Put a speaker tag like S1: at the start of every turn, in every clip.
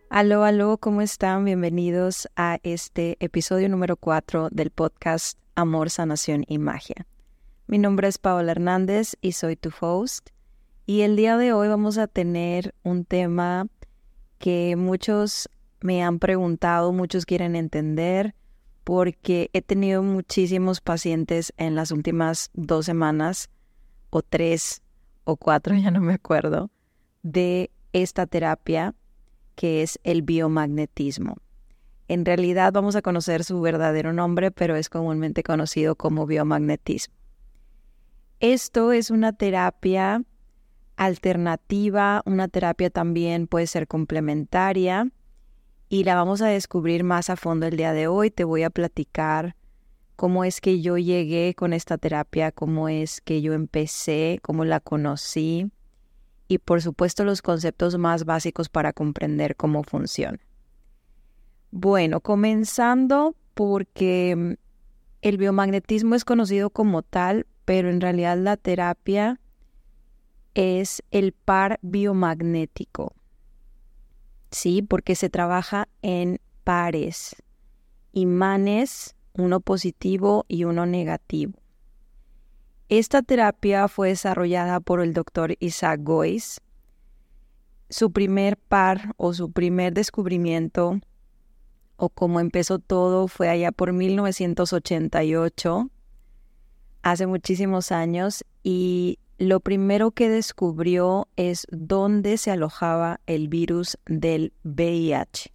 S1: Aló, aló, ¿cómo están? Bienvenidos a este episodio número 4 del podcast Amor, Sanación y Magia. Mi nombre es Paola Hernández y soy tu host. Y el día de hoy vamos a tener un tema que muchos me han preguntado, muchos quieren entender, porque he tenido muchísimos pacientes en las últimas 2 semanas, o 3 o 4, ya no me acuerdo, de esta terapia que es el biomagnetismo. En realidad vamos a conocer su verdadero nombre, pero es comúnmente conocido como biomagnetismo. Esto es una terapia alternativa, una terapia también puede ser complementaria y la vamos a descubrir más a fondo el día de hoy. Te voy a platicar cómo es que yo llegué con esta terapia, cómo es que yo empecé, cómo la conocí y por supuesto los conceptos más básicos para comprender cómo funciona. Bueno, comenzando porque el biomagnetismo es conocido como tal, pero en realidad la terapia es el par biomagnético, ¿sí? Porque se trabaja en pares, imanes, uno positivo y uno negativo. Esta terapia fue desarrollada por el doctor Isaac Gois. Su primer par o su primer descubrimiento o cómo empezó todo fue allá por 1988, hace muchísimos años, y lo primero que descubrió es dónde se alojaba el virus del VIH.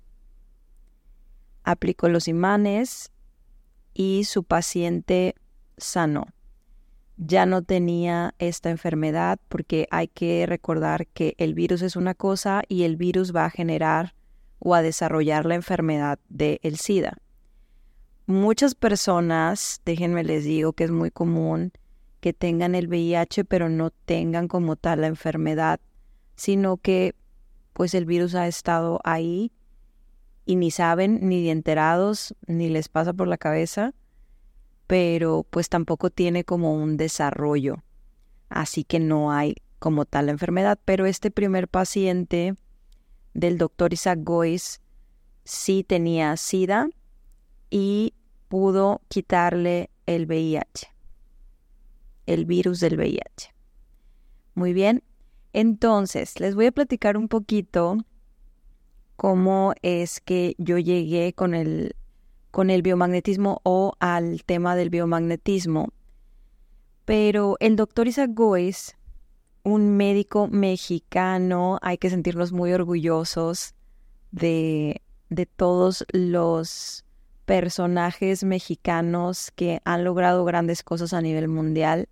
S1: Aplicó los imanes y su paciente sanó. Ya no tenía esta enfermedad porque hay que recordar que el virus es una cosa y el virus va a generar o a desarrollar la enfermedad del SIDA. Muchas personas, déjenme les digo que es muy común que tengan el VIH pero no tengan como tal la enfermedad, sino que pues el virus ha estado ahí y ni saben, ni enterados, ni les pasa por la cabeza, pero pues tampoco tiene como un desarrollo, así que no hay como tal la enfermedad. Pero este primer paciente del doctor Isaac Gois sí tenía SIDA y pudo quitarle el VIH, el virus del VIH. Muy bien, entonces les voy a platicar un poquito cómo es que yo llegué con el biomagnetismo o al tema del biomagnetismo. Pero el doctor Isaac Gois, un médico mexicano, hay que sentirnos muy orgullosos de todos los personajes mexicanos que han logrado grandes cosas a nivel mundial.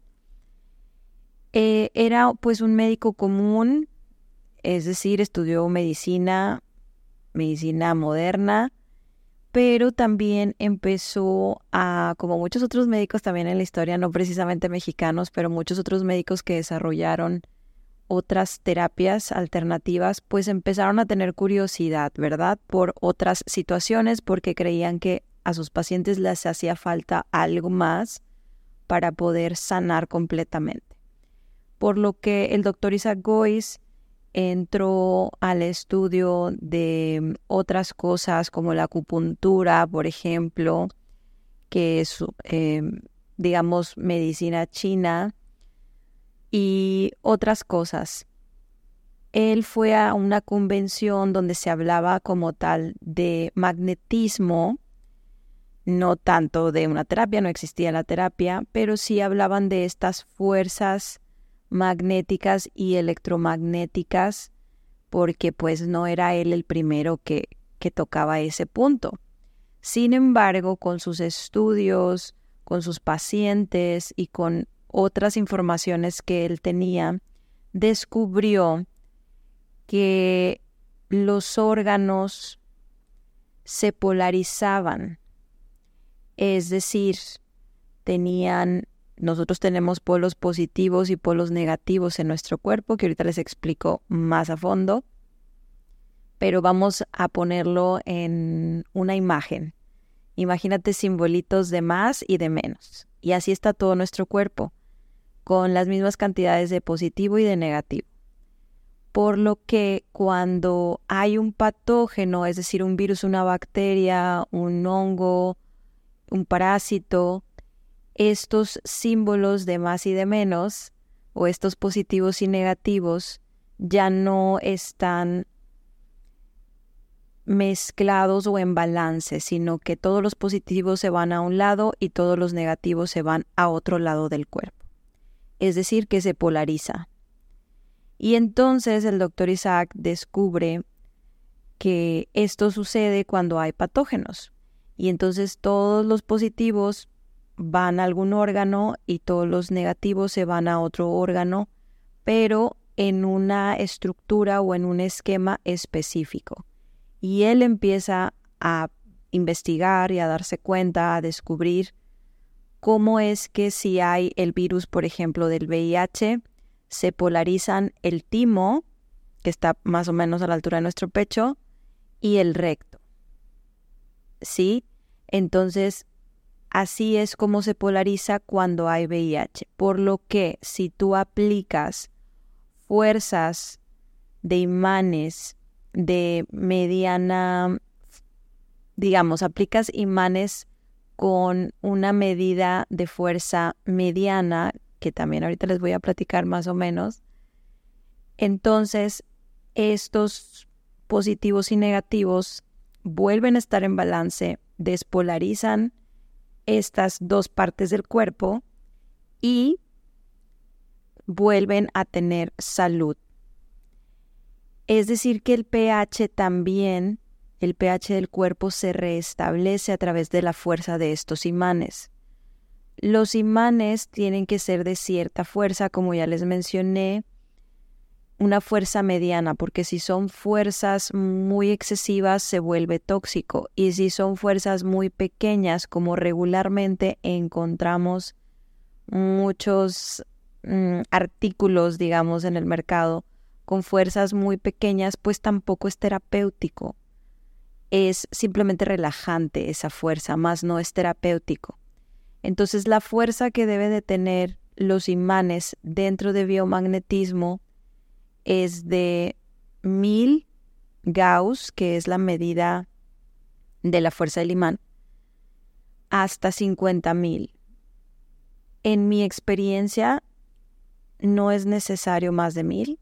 S1: Era pues un médico común, es decir, estudió medicina moderna, pero también empezó a, como muchos otros médicos también en la historia, no precisamente mexicanos, pero muchos otros médicos que desarrollaron otras terapias alternativas, pues empezaron a tener curiosidad, ¿verdad? Por otras situaciones, porque creían que a sus pacientes les hacía falta algo más para poder sanar completamente. Por lo que el doctor Isaac Gois entró al estudio de otras cosas como la acupuntura, por ejemplo, que es, digamos, medicina china y otras cosas. Él fue a una convención donde se hablaba como tal de magnetismo, no tanto de una terapia, no existía la terapia, pero sí hablaban de estas fuerzas magnéticas y electromagnéticas, porque pues no era él el primero que tocaba ese punto. Sin embargo, con sus estudios, con sus pacientes y con otras informaciones que él tenía, descubrió que los órganos se polarizaban, es decir, nosotros tenemos polos positivos y polos negativos en nuestro cuerpo, que ahorita les explico más a fondo, pero vamos a ponerlo en una imagen. Imagínate simbolitos de más y de menos, y así está todo nuestro cuerpo, con las mismas cantidades de positivo y de negativo. por lo que cuando hay un patógeno, es decir, un virus, una bacteria, un hongo, un parásito, estos símbolos de más y de menos, o estos positivos y negativos, ya no están mezclados o en balance, sino que todos los positivos se van a un lado y todos los negativos se van a otro lado del cuerpo. Es decir, que se polariza. Y entonces el doctor Isaac descubre que esto sucede cuando hay patógenos. Y entonces todos los positivos van a algún órgano y todos los negativos se van a otro órgano, pero en una estructura o en un esquema específico. Y él empieza a investigar y a darse cuenta, a descubrir cómo es que si hay el virus, por ejemplo, del VIH, se polarizan el timo, que está más o menos a la altura de nuestro pecho, y el recto. ¿Sí? Entonces, así es como se polariza cuando hay VIH. Por lo que si tú aplicas fuerzas de imanes de mediana, digamos, aplicas imanes con una medida de fuerza mediana, que también ahorita les voy a platicar más o menos, entonces estos positivos y negativos vuelven a estar en balance, despolarizan estas dos partes del cuerpo y vuelven a tener salud. Es decir, que el pH también, el pH del cuerpo se restablece a través de la fuerza de estos imanes. Los imanes tienen que ser de cierta fuerza, como ya les mencioné, una fuerza mediana, porque si son fuerzas muy excesivas se vuelve tóxico, y si son fuerzas muy pequeñas, como regularmente encontramos muchos artículos, digamos, en el mercado, con fuerzas muy pequeñas, pues tampoco es terapéutico. Es simplemente relajante esa fuerza, más no es terapéutico. Entonces la fuerza que debe de tener los imanes dentro de biomagnetismo es de 1000 Gauss, que es la medida de la fuerza del imán, hasta 50,000. En mi experiencia no es necesario más de 1000.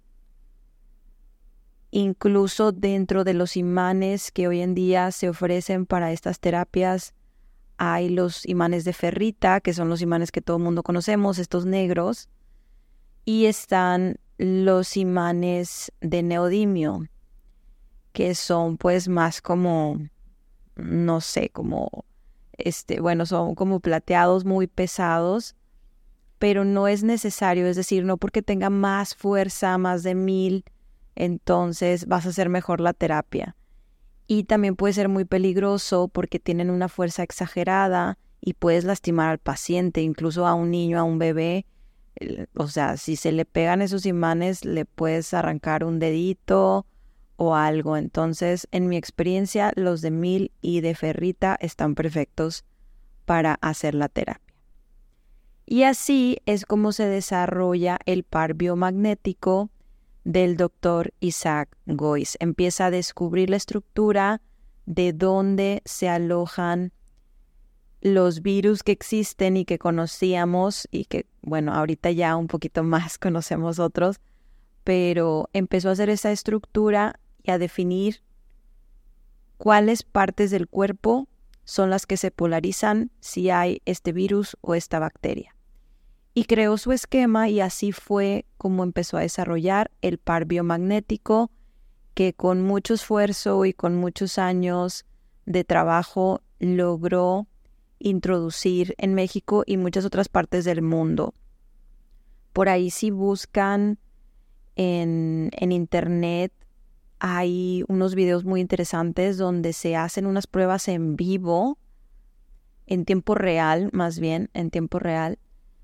S1: Incluso dentro de los imanes que hoy en día se ofrecen para estas terapias, hay los imanes de ferrita, que son los imanes que todo el mundo conocemos, estos negros, y están los imanes de neodimio, que son pues más como, no sé, como, son como plateados muy pesados, pero no es necesario, es decir, no porque tenga más fuerza, más de 1000, entonces vas a hacer mejor la terapia. Y también puede ser muy peligroso porque tienen una fuerza exagerada y puedes lastimar al paciente, incluso a un niño, a un bebé. O sea, si se le pegan esos imanes, le puedes arrancar un dedito o algo. Entonces, en mi experiencia, los de 1000 y de ferrita están perfectos para hacer la terapia. Y así es como se desarrolla el par biomagnético del doctor Isaac Goiz. Empieza a descubrir la estructura de dónde se alojan los virus que existen y que conocíamos y que, bueno, ahorita ya un poquito más conocemos otros, pero empezó a hacer esa estructura y a definir cuáles partes del cuerpo son las que se polarizan si hay este virus o esta bacteria. Y creó su esquema y así fue como empezó a desarrollar el par biomagnético, que con mucho esfuerzo y con muchos años de trabajo logró introducir en México y muchas otras partes del mundo. Por ahí si buscan en internet hay unos videos muy interesantes donde se hacen unas pruebas en vivo, en tiempo real, más bien en tiempo real,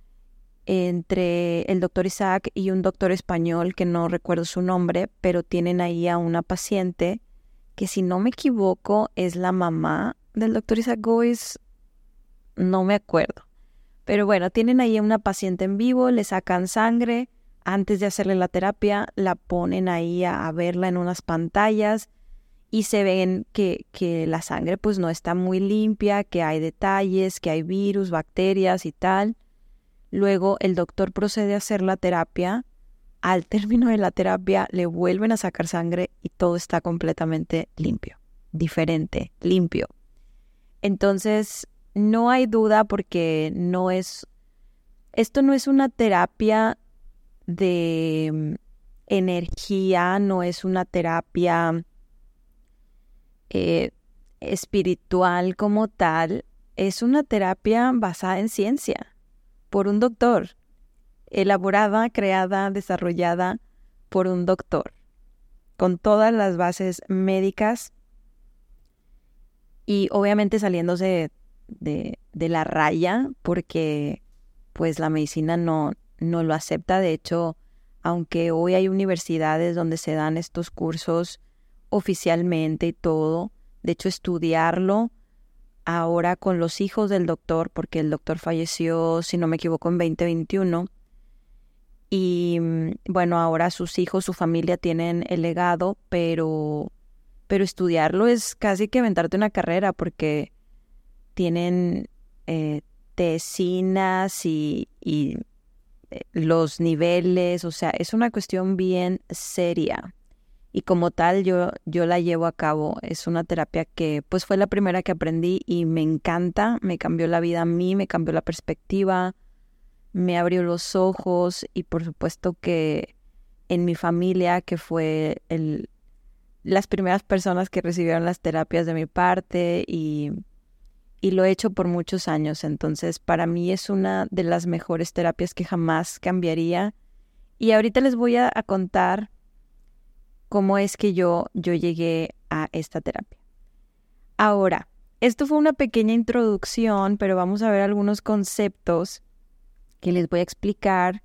S1: entre el doctor Isaac y un doctor español que no recuerdo su nombre, pero tienen ahí a una paciente que, si no me equivoco, es la mamá del doctor Isaac Goiz, no me acuerdo. Pero bueno, tienen ahí a una paciente en vivo, le sacan sangre, antes de hacerle la terapia, la ponen ahí a verla en unas pantallas y se ven que la sangre pues no está muy limpia, que hay detalles, que hay virus, bacterias y tal. Luego el doctor procede a hacer la terapia. Al término de la terapia le vuelven a sacar sangre y todo está completamente limpio, diferente, limpio. Entonces no hay duda porque esto no es una terapia de energía, no es una terapia espiritual como tal, es una terapia basada en ciencia por un doctor, elaborada, creada, desarrollada por un doctor, con todas las bases médicas y obviamente saliéndose de la raya porque pues la medicina no lo acepta. De hecho, aunque hoy hay universidades donde se dan estos cursos oficialmente y todo, de hecho estudiarlo ahora con los hijos del doctor, porque el doctor falleció, si no me equivoco, en 2021, y bueno, ahora sus hijos, su familia tienen el legado, pero estudiarlo es casi que aventarte una carrera porque tienen tesinas y los niveles, o sea, es una cuestión bien seria. Y como tal, yo la llevo a cabo. Es una terapia que pues fue la primera que aprendí y me encanta, me cambió la vida a mí, me cambió la perspectiva, me abrió los ojos y por supuesto que en mi familia, que fue las primeras personas que recibieron las terapias de mi parte y lo he hecho por muchos años. Entonces, para mí es una de las mejores terapias que jamás cambiaría. Y ahorita les voy a contar cómo es que yo llegué a esta terapia. Ahora, esto fue una pequeña introducción, pero vamos a ver algunos conceptos que les voy a explicar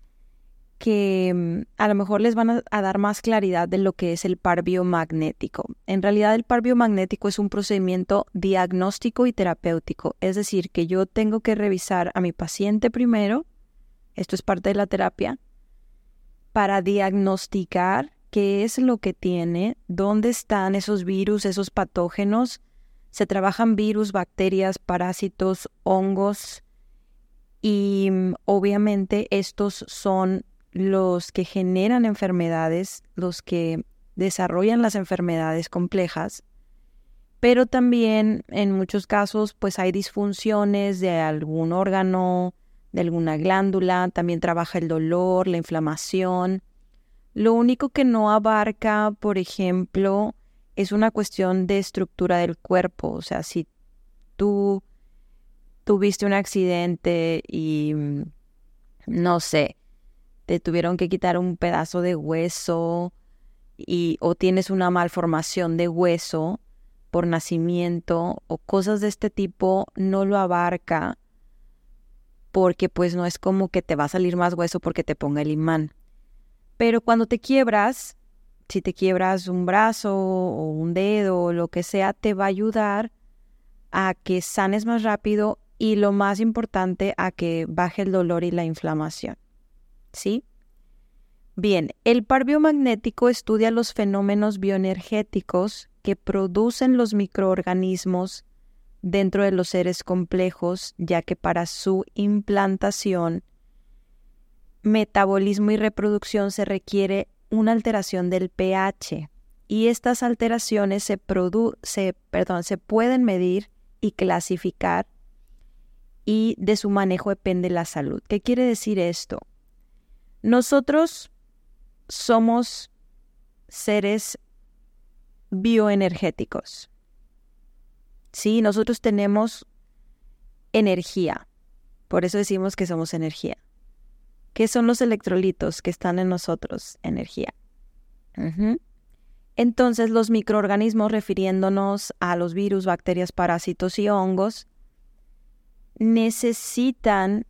S1: que a lo mejor les van a dar más claridad de lo que es el par biomagnético. En realidad, el par biomagnético es un procedimiento diagnóstico y terapéutico, es decir, que yo tengo que revisar a mi paciente primero, esto es parte de la terapia, para diagnosticar qué es lo que tiene, dónde están esos virus, esos patógenos. Se trabajan virus, bacterias, parásitos, hongos y obviamente estos son los que generan enfermedades, los que desarrollan las enfermedades complejas, pero también en muchos casos pues hay disfunciones de algún órgano, de alguna glándula, también trabaja el dolor, la inflamación. Lo único que no abarca, por ejemplo, es una cuestión de estructura del cuerpo. O sea, si tú tuviste un accidente y, no sé, te tuvieron que quitar un pedazo de hueso o tienes una malformación de hueso por nacimiento o cosas de este tipo, no lo abarca porque pues no es como que te va a salir más hueso porque te ponga el imán. Pero cuando te quiebras, si te quiebras un brazo o un dedo o lo que sea, te va a ayudar a que sanes más rápido y lo más importante, a que baje el dolor y la inflamación. ¿Sí? Bien, el par biomagnético estudia los fenómenos bioenergéticos que producen los microorganismos dentro de los seres complejos, ya que para su implantación, metabolismo y reproducción se requiere una alteración del pH y estas alteraciones se pueden medir y clasificar y de su manejo depende la salud. ¿Qué quiere decir esto? Nosotros somos seres bioenergéticos. Sí, nosotros tenemos energía, por eso decimos que somos energía. ¿Qué son los electrolitos que están en nosotros? Energía. Entonces, los microorganismos, refiriéndonos a los virus, bacterias, parásitos y hongos, necesitan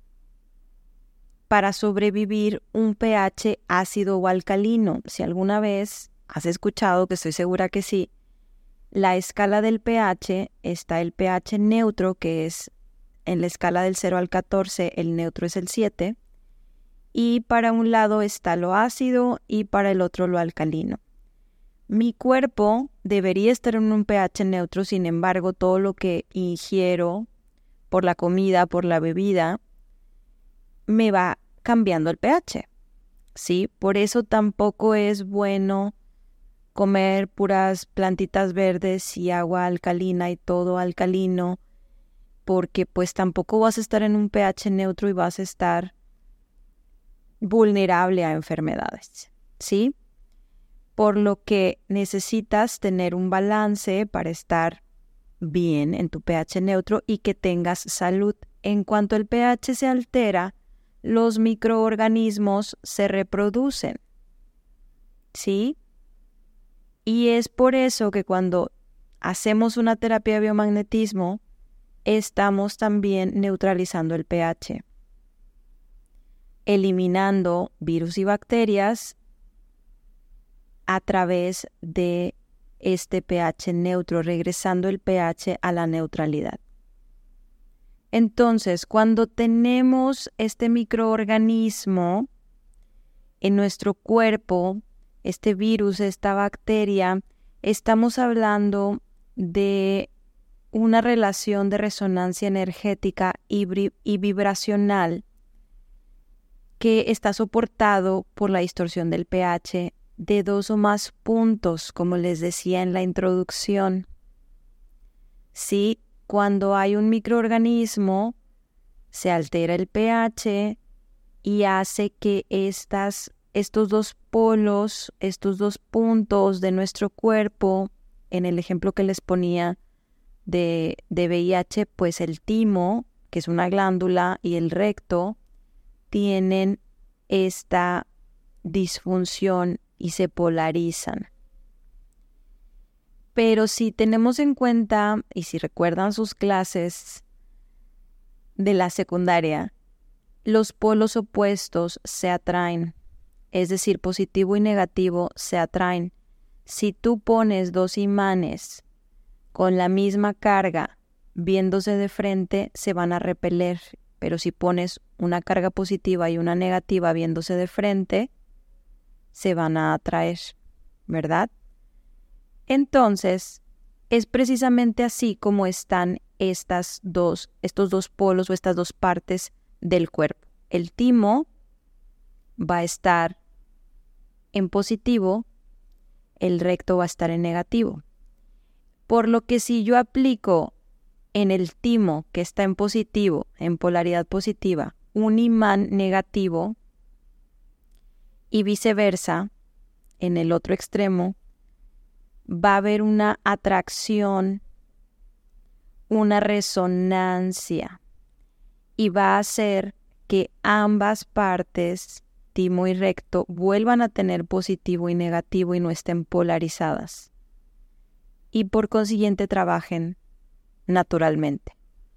S1: para sobrevivir un pH ácido o alcalino. Si alguna vez has escuchado, que estoy segura que sí, la escala del pH, está el pH neutro, que es en la escala del 0 al 14, el neutro es el 7, y para un lado está lo ácido y para el otro lo alcalino. Mi cuerpo debería estar en un pH neutro, sin embargo, todo lo que ingiero por la comida, por la bebida, me va cambiando el pH, ¿sí? Por eso tampoco es bueno comer puras plantitas verdes y agua alcalina y todo alcalino, porque pues tampoco vas a estar en un pH neutro y vas a estar vulnerable a enfermedades, ¿sí? Por lo que necesitas tener un balance para estar bien en tu pH neutro y que tengas salud. En cuanto el pH se altera, los microorganismos se reproducen, ¿sí? Y es por eso que cuando hacemos una terapia de biomagnetismo, estamos también neutralizando el pH, eliminando virus y bacterias a través de este pH neutro, regresando el pH a la neutralidad. Entonces, cuando tenemos este microorganismo en nuestro cuerpo, este virus, esta bacteria, estamos hablando de una relación de resonancia energética y vibracional que está soportado por la distorsión del pH de 2 o más puntos, como les decía en la introducción. Sí, cuando hay un microorganismo, se altera el pH y hace que estos dos polos, estos dos puntos de nuestro cuerpo, en el ejemplo que les ponía de VIH, pues el timo, que es una glándula, y el recto, tienen esta disfunción y se polarizan. Pero si tenemos en cuenta, y si recuerdan sus clases de la secundaria, los polos opuestos se atraen, es decir, positivo y negativo se atraen. Si tú pones dos imanes con la misma carga viéndose de frente, se van a repeler, pero si pones una carga positiva y una negativa viéndose de frente, se van a atraer, ¿verdad? Entonces, es precisamente así como están estos dos polos o estas dos partes del cuerpo. El timo va a estar en positivo, el recto va a estar en negativo. Por lo que si yo aplico en el timo que está en positivo, en polaridad positiva, un imán negativo y viceversa, en el otro extremo, va a haber una atracción, una resonancia, y va a hacer que ambas partes, timo y recto, vuelvan a tener positivo y negativo y no estén polarizadas. Y por consiguiente trabajen naturalmente.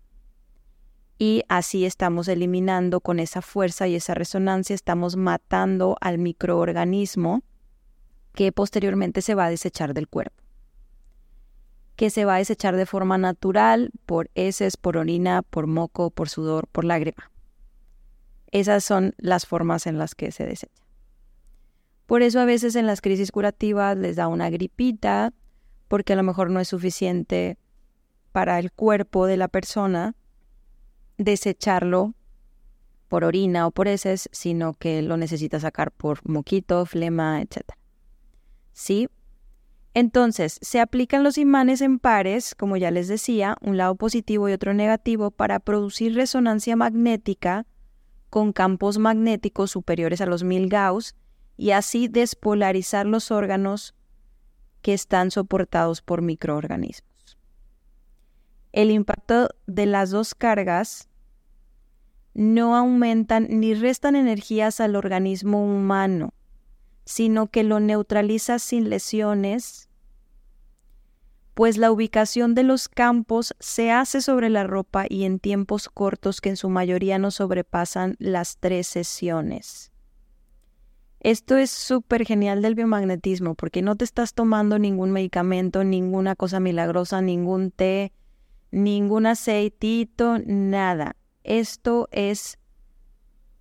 S1: Y así estamos eliminando con esa fuerza y esa resonancia, estamos matando al microorganismo que posteriormente se va a desechar del cuerpo, que se va a desechar de forma natural por heces, por orina, por moco, por sudor, por lágrima. Esas son las formas en las que se desecha. Por eso a veces en las crisis curativas les da una gripita, porque a lo mejor no es suficiente para el cuerpo de la persona desecharlo por orina o por heces, sino que lo necesita sacar por moquito, flema, etc. ¿Sí? Entonces, se aplican los imanes en pares, como ya les decía, un lado positivo y otro negativo, para producir resonancia magnética con campos magnéticos superiores a los 1000 Gauss y así despolarizar los órganos que están soportados por microorganismos. El impacto de las dos cargas no aumentan ni restan energías al organismo humano, sino que lo neutraliza sin lesiones, pues la ubicación de los campos se hace sobre la ropa y en tiempos cortos que en su mayoría no sobrepasan las 3 sesiones. Esto es súper genial del biomagnetismo, porque no te estás tomando ningún medicamento, ninguna cosa milagrosa, ningún té, ningún aceitito, nada. Esto es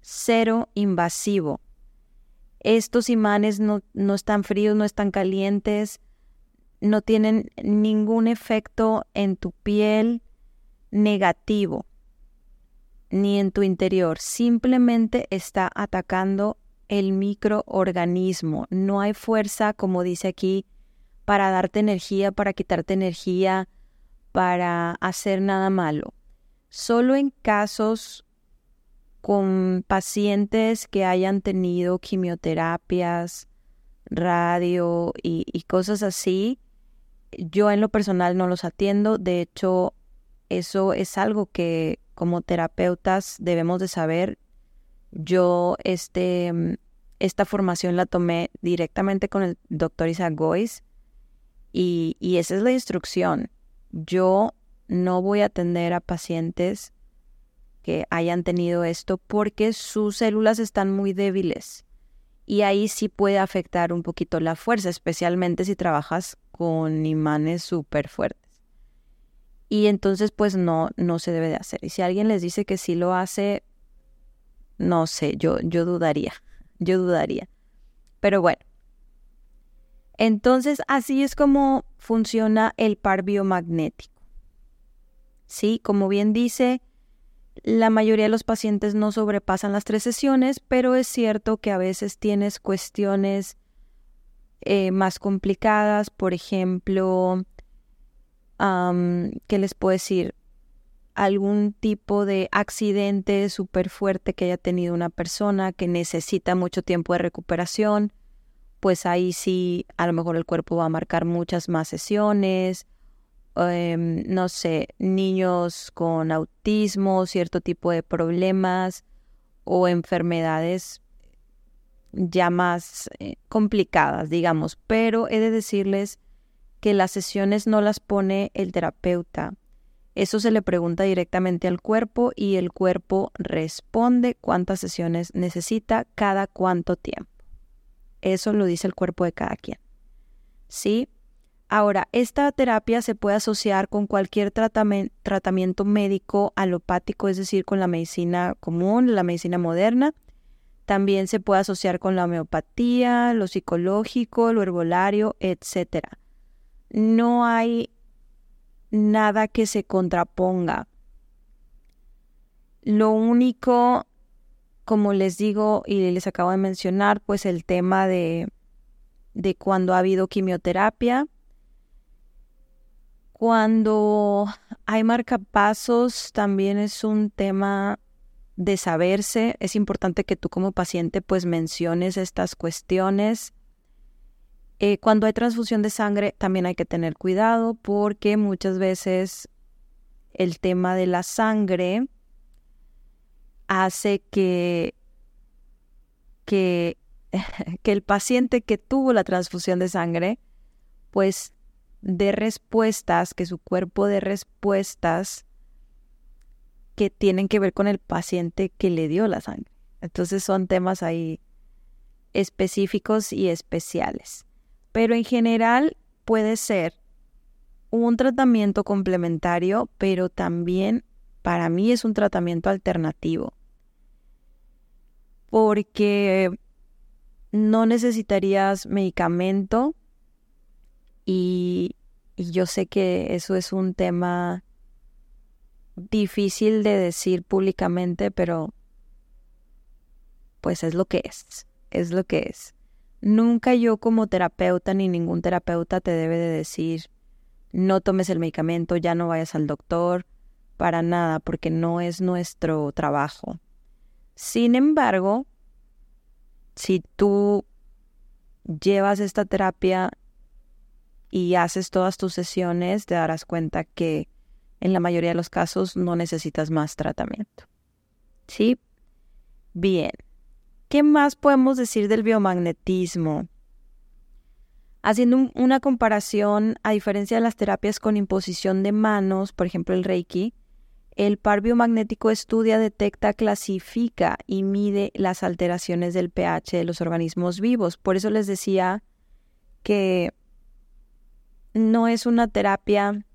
S1: cero invasivo. Estos imanes no están fríos, no están calientes, no tienen ningún efecto en tu piel negativo ni en tu interior. Simplemente está atacando el microorganismo. No hay fuerza, como dice aquí, para darte energía, para quitarte energía, para hacer nada malo. Solo en casos con pacientes que hayan tenido quimioterapias, radio y cosas así, yo en lo personal no los atiendo. De hecho, eso es algo que como terapeutas debemos de saber. Yo esta formación la tomé directamente con el doctor Isaac Gois y esa es la instrucción. Yo no voy a atender a pacientes que hayan tenido esto porque sus células están muy débiles y ahí sí puede afectar un poquito la fuerza, especialmente si trabajas con imanes súper fuertes. Y entonces pues no se debe de hacer. Y si alguien les dice que sí lo hace, no sé, yo dudaría. Pero bueno, entonces así es como funciona el par biomagnético. Sí, como bien dice, la mayoría de los pacientes no sobrepasan las 3 sesiones, pero es cierto que a veces tienes cuestiones más complicadas. Por ejemplo, ¿qué les puedo decir? Algún tipo de accidente súper fuerte que haya tenido una persona que necesita mucho tiempo de recuperación, pues ahí sí, a lo mejor el cuerpo va a marcar muchas más sesiones. No sé, niños con autismo, cierto tipo de problemas o enfermedades ya más complicadas, digamos. Pero he de decirles que las sesiones no las pone el terapeuta. Eso se le pregunta directamente al cuerpo y el cuerpo responde cuántas sesiones necesita cada cuánto tiempo. Eso lo dice el cuerpo de cada quien. ¿Sí? Ahora, esta terapia se puede asociar con cualquier tratamiento médico alopático, es decir, con la medicina común, la medicina moderna. También se puede asociar con la homeopatía, lo psicológico, lo herbolario, etc. No hay nada que se contraponga. Lo único, como les digo y les acabo de mencionar, pues el tema de cuando ha habido quimioterapia. Cuando hay marcapasos también es un tema de saberse. Es importante que tú como paciente pues menciones estas cuestiones. Cuando hay transfusión de sangre también hay que tener cuidado porque muchas veces el tema de la sangre hace que el paciente que tuvo la transfusión de sangre pues de respuestas, que su cuerpo dé respuestas que tienen que ver con el paciente que le dio la sangre. Entonces son temas ahí específicos y especiales. Pero en general puede ser un tratamiento complementario, pero también para mí es un tratamiento alternativo. Porque no necesitarías medicamento. Y yo sé que eso es un tema difícil de decir públicamente, pero pues es lo que es. Nunca yo como terapeuta ni ningún terapeuta te debe de decir no tomes el medicamento, ya no vayas al doctor, para nada, porque no es nuestro trabajo. Sin embargo, si tú llevas esta terapia y haces todas tus sesiones, te darás cuenta que en la mayoría de los casos no necesitas más tratamiento. ¿Sí? Bien. ¿Qué más podemos decir del biomagnetismo? Haciendo una comparación, a diferencia de las terapias con imposición de manos, por ejemplo el Reiki, el par biomagnético estudia, detecta, clasifica y mide las alteraciones del pH de los organismos vivos. Por eso les decía que no es una terapia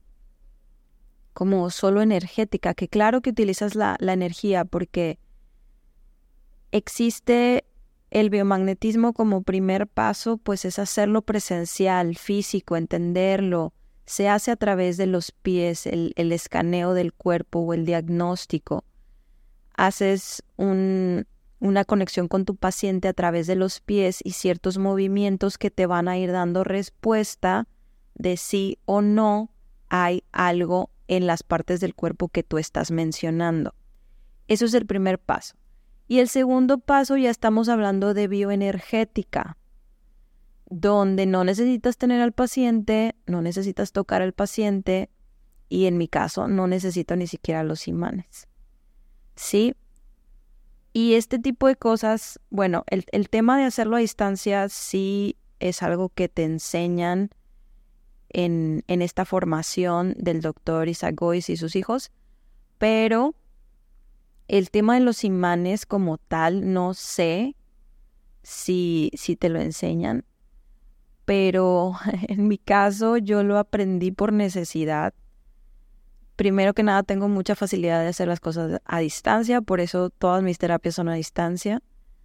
S1: como solo energética, que claro que utilizas la energía porque Existe el biomagnetismo como primer paso, pues es hacerlo presencial, físico, entenderlo. Se hace a través de los pies, el escaneo del cuerpo o el diagnóstico. Haces una conexión con tu paciente a través de los pies y ciertos movimientos que te van a ir dando respuesta de sí o no hay algo en las partes del cuerpo que tú estás mencionando. Eso es el primer paso. Y el segundo paso ya estamos hablando de bioenergética, donde no necesitas tener al paciente, no necesitas tocar al paciente y en mi caso no necesito ni siquiera los imanes. ¿Sí? Y este tipo de cosas, bueno, el tema de hacerlo a distancia sí es algo que te enseñan en esta formación del doctor Isaac Gois y sus hijos, pero el tema de los imanes como tal, no sé si te lo enseñan, pero en mi caso yo lo aprendí por necesidad. Primero que nada, tengo mucha facilidad de hacer las cosas a distancia, por eso todas mis terapias son a distancia.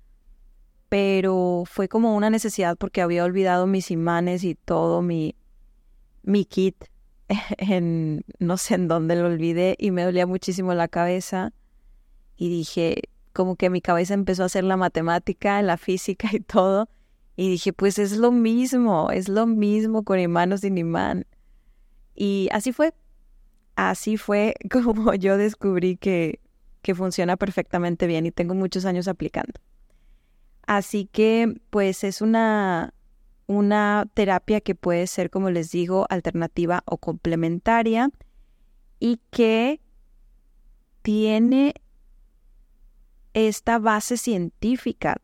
S1: Pero fue como una necesidad porque había olvidado mis imanes y todo mi kit no sé en dónde lo olvidé y me dolía muchísimo la cabeza. Y dije, como que mi cabeza empezó a hacer la matemática, la física y todo. Y dije, pues es lo mismo con imán o sin imán. Y así fue como yo descubrí que funciona perfectamente bien y tengo muchos años aplicando. Así que, pues es una terapia que puede ser, como les digo, alternativa o complementaria y que tiene esta base científica.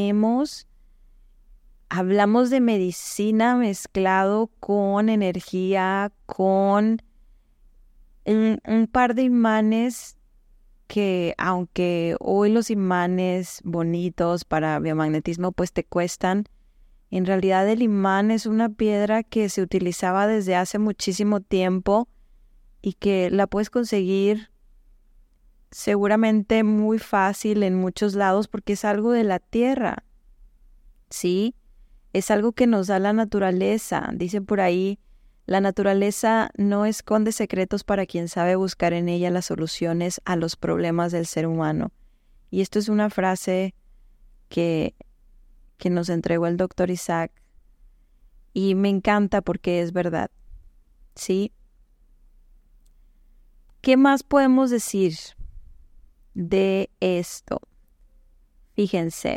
S1: Hablamos de medicina mezclado con energía, con un par de imanes que, aunque hoy los imanes bonitos para biomagnetismo pues te cuestan, en realidad el imán es una piedra que se utilizaba desde hace muchísimo tiempo y que la puedes conseguir seguramente muy fácil en muchos lados porque es algo de la tierra, ¿sí? Es algo que nos da la naturaleza. Dicen por ahí, la naturaleza no esconde secretos para quien sabe buscar en ella las soluciones a los problemas del ser humano. Y esto es una frase que nos entregó el doctor Isaac y me encanta porque es verdad, ¿sí? ¿Qué más podemos decir de esto? Fíjense,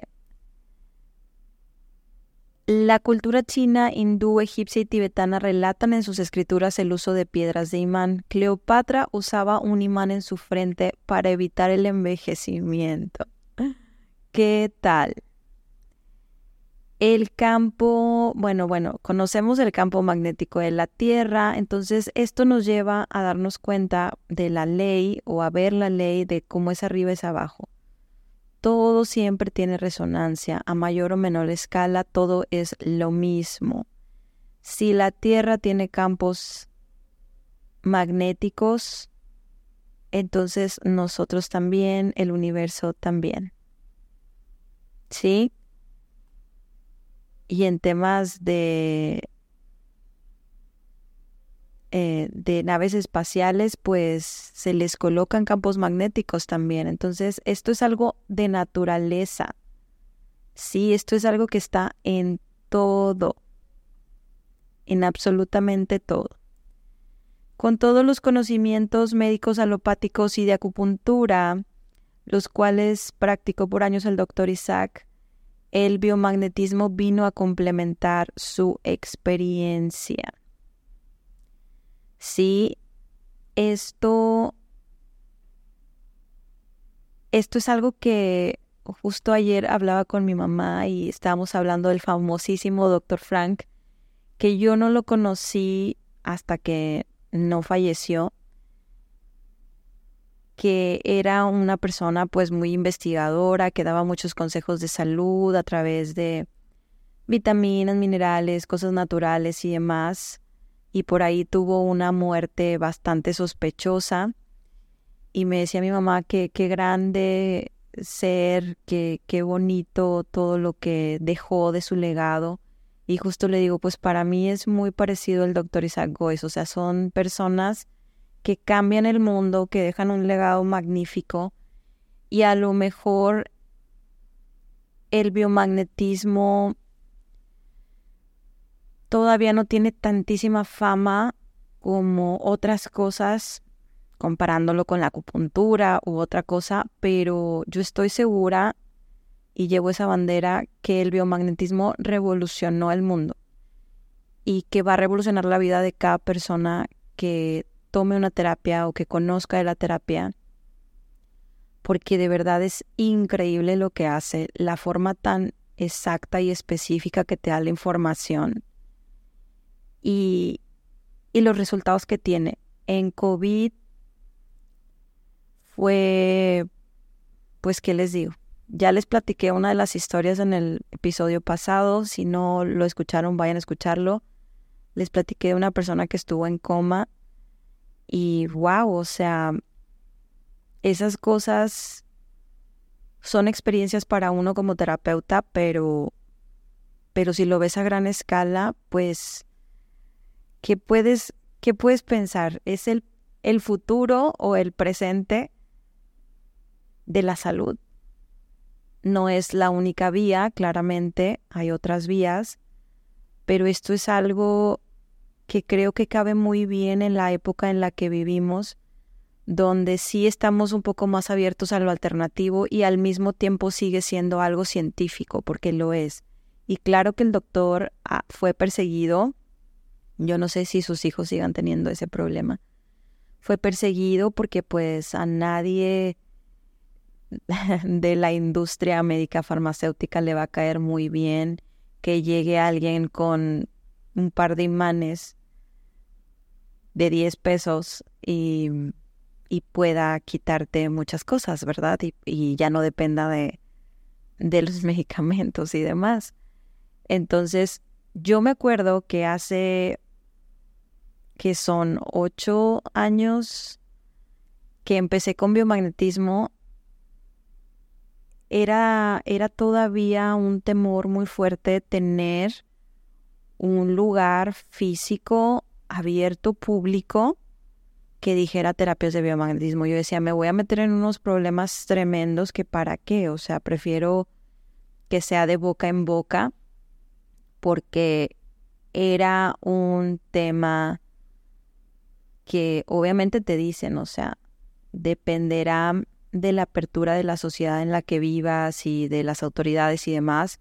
S1: la cultura china, hindú, egipcia y tibetana relatan en sus escrituras el uso de piedras de imán. Cleopatra usaba un imán en su frente para evitar el envejecimiento. ¿Qué tal? El campo, bueno, conocemos el campo magnético de la Tierra, entonces esto nos lleva a darnos cuenta de la ley o a ver la ley de cómo es arriba es abajo. Todo siempre tiene resonancia, a mayor o menor escala, todo es lo mismo. Si la Tierra tiene campos magnéticos, entonces nosotros también, el universo también. ¿Sí? Y en temas de naves espaciales, pues se les colocan campos magnéticos también. Entonces, esto es algo de naturaleza. Sí, esto es algo que está en todo, en absolutamente todo. Con todos los conocimientos médicos alopáticos y de acupuntura, los cuales practicó por años el doctor Isaac, el biomagnetismo vino a complementar su experiencia. Sí, esto es algo que justo ayer hablaba con mi mamá y estábamos hablando del famosísimo Dr. Frank, que yo no lo conocí hasta que no falleció, que era una persona pues muy investigadora, que daba muchos consejos de salud a través de vitaminas, minerales, cosas naturales y demás, y por ahí tuvo una muerte bastante sospechosa, y me decía mi mamá que qué grande ser, qué bonito todo lo que dejó de su legado. Y justo le digo, pues para mí es muy parecido al doctor Isaac Goiz. O sea, son personas que cambian el mundo, que dejan un legado magnífico. Y a lo mejor el biomagnetismo todavía no tiene tantísima fama como otras cosas, comparándolo con la acupuntura u otra cosa, pero yo estoy segura y llevo esa bandera que el biomagnetismo revolucionó el mundo y que va a revolucionar la vida de cada persona que tome una terapia o que conozca de la terapia, porque de verdad es increíble lo que hace, la forma tan exacta y específica que te da la información y los resultados que tiene. En COVID fue, pues, ¿qué les digo? Ya les platiqué una de las historias en el episodio pasado. Si no lo escucharon, vayan a escucharlo. Les platiqué de una persona que estuvo en coma y wow, o sea, esas cosas son experiencias para uno como terapeuta, pero si lo ves a gran escala, pues, ¿qué puedes pensar? ¿Es el futuro o el presente de la salud? No es la única vía, claramente hay otras vías, pero esto es algo que creo que cabe muy bien en la época en la que vivimos, donde sí estamos un poco más abiertos a lo alternativo y al mismo tiempo sigue siendo algo científico, porque lo es. Y claro que el doctor fue perseguido. Yo no sé si sus hijos sigan teniendo ese problema. Fue perseguido porque pues a nadie de la industria médica farmacéutica le va a caer muy bien que llegue alguien con un par de imanes de 10 pesos y pueda quitarte muchas cosas, ¿verdad? Y ya no dependa de los medicamentos y demás. Entonces, yo me acuerdo que hace, que son 8 años que empecé con biomagnetismo, era todavía un temor muy fuerte tener un lugar físico abierto, público, que dijera terapias de biomagnetismo. Yo decía, me voy a meter en unos problemas tremendos que para qué, o sea, prefiero que sea de boca en boca, porque era un tema que obviamente te dicen, o sea, dependerá de la apertura de la sociedad en la que vivas y de las autoridades y demás,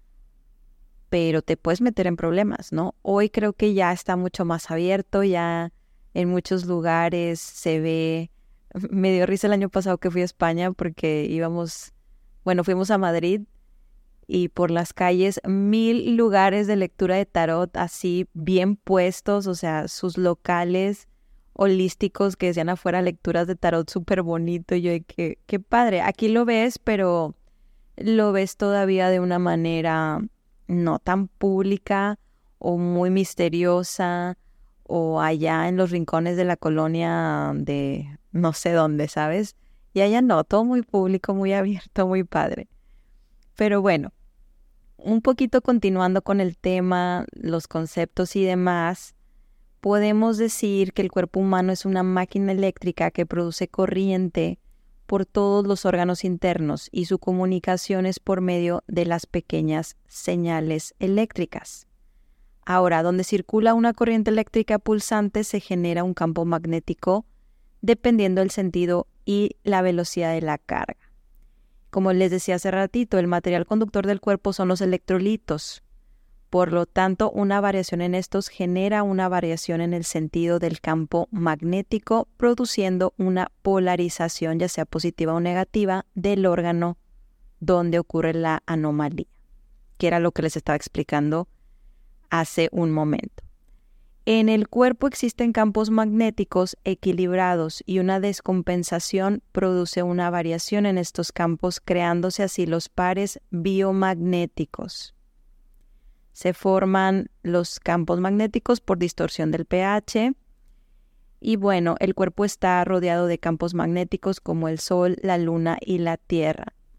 S1: pero te puedes meter en problemas, ¿no? Hoy creo que ya está mucho más abierto, ya en muchos lugares se ve. Me dio risa el año pasado que fui a España porque fuimos a Madrid y por las calles 1000 lugares de lectura de tarot así bien puestos, o sea, sus locales holísticos que decían afuera lecturas de tarot súper bonito. Y yo de que qué padre, aquí lo ves, pero lo ves todavía de una manera no tan pública o muy misteriosa o allá en los rincones de la colonia de no sé dónde, ¿sabes? Y allá no, todo muy público, muy abierto, muy padre. Pero bueno, un poquito continuando con el tema, los conceptos y demás, podemos decir que el cuerpo humano es una máquina eléctrica que produce corriente por todos los órganos internos y su comunicación es por medio de las pequeñas señales eléctricas. Ahora, donde circula una corriente eléctrica pulsante se genera un campo magnético dependiendo del sentido y la velocidad de la carga. Como les decía hace ratito, el material conductor del cuerpo son los electrolitos. Por lo tanto, una variación en estos genera una variación en el sentido del campo magnético, produciendo una polarización, ya sea positiva o negativa, del órgano donde ocurre la anomalía, que era lo que les estaba explicando hace un momento. En el cuerpo existen campos magnéticos equilibrados y una descompensación produce una variación en estos campos, creándose así los pares biomagnéticos. Se forman los campos magnéticos por distorsión del pH y bueno, el cuerpo está rodeado de campos magnéticos como el Sol, la Luna y la Tierra.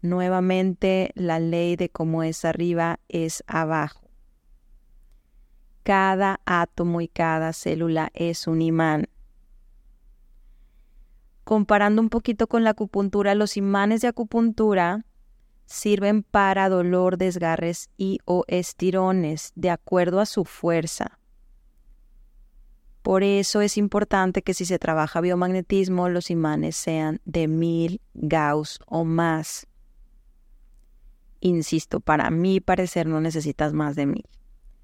S1: Nuevamente, la ley de cómo es arriba es abajo. Cada átomo y cada célula es un imán. Comparando un poquito con la acupuntura, los imanes de acupuntura sirven para dolor, desgarres y o estirones, de acuerdo a su fuerza. Por eso es importante que si se trabaja biomagnetismo, los imanes sean de 1000 Gauss o más. Insisto, para mi parecer no necesitas más de 1000.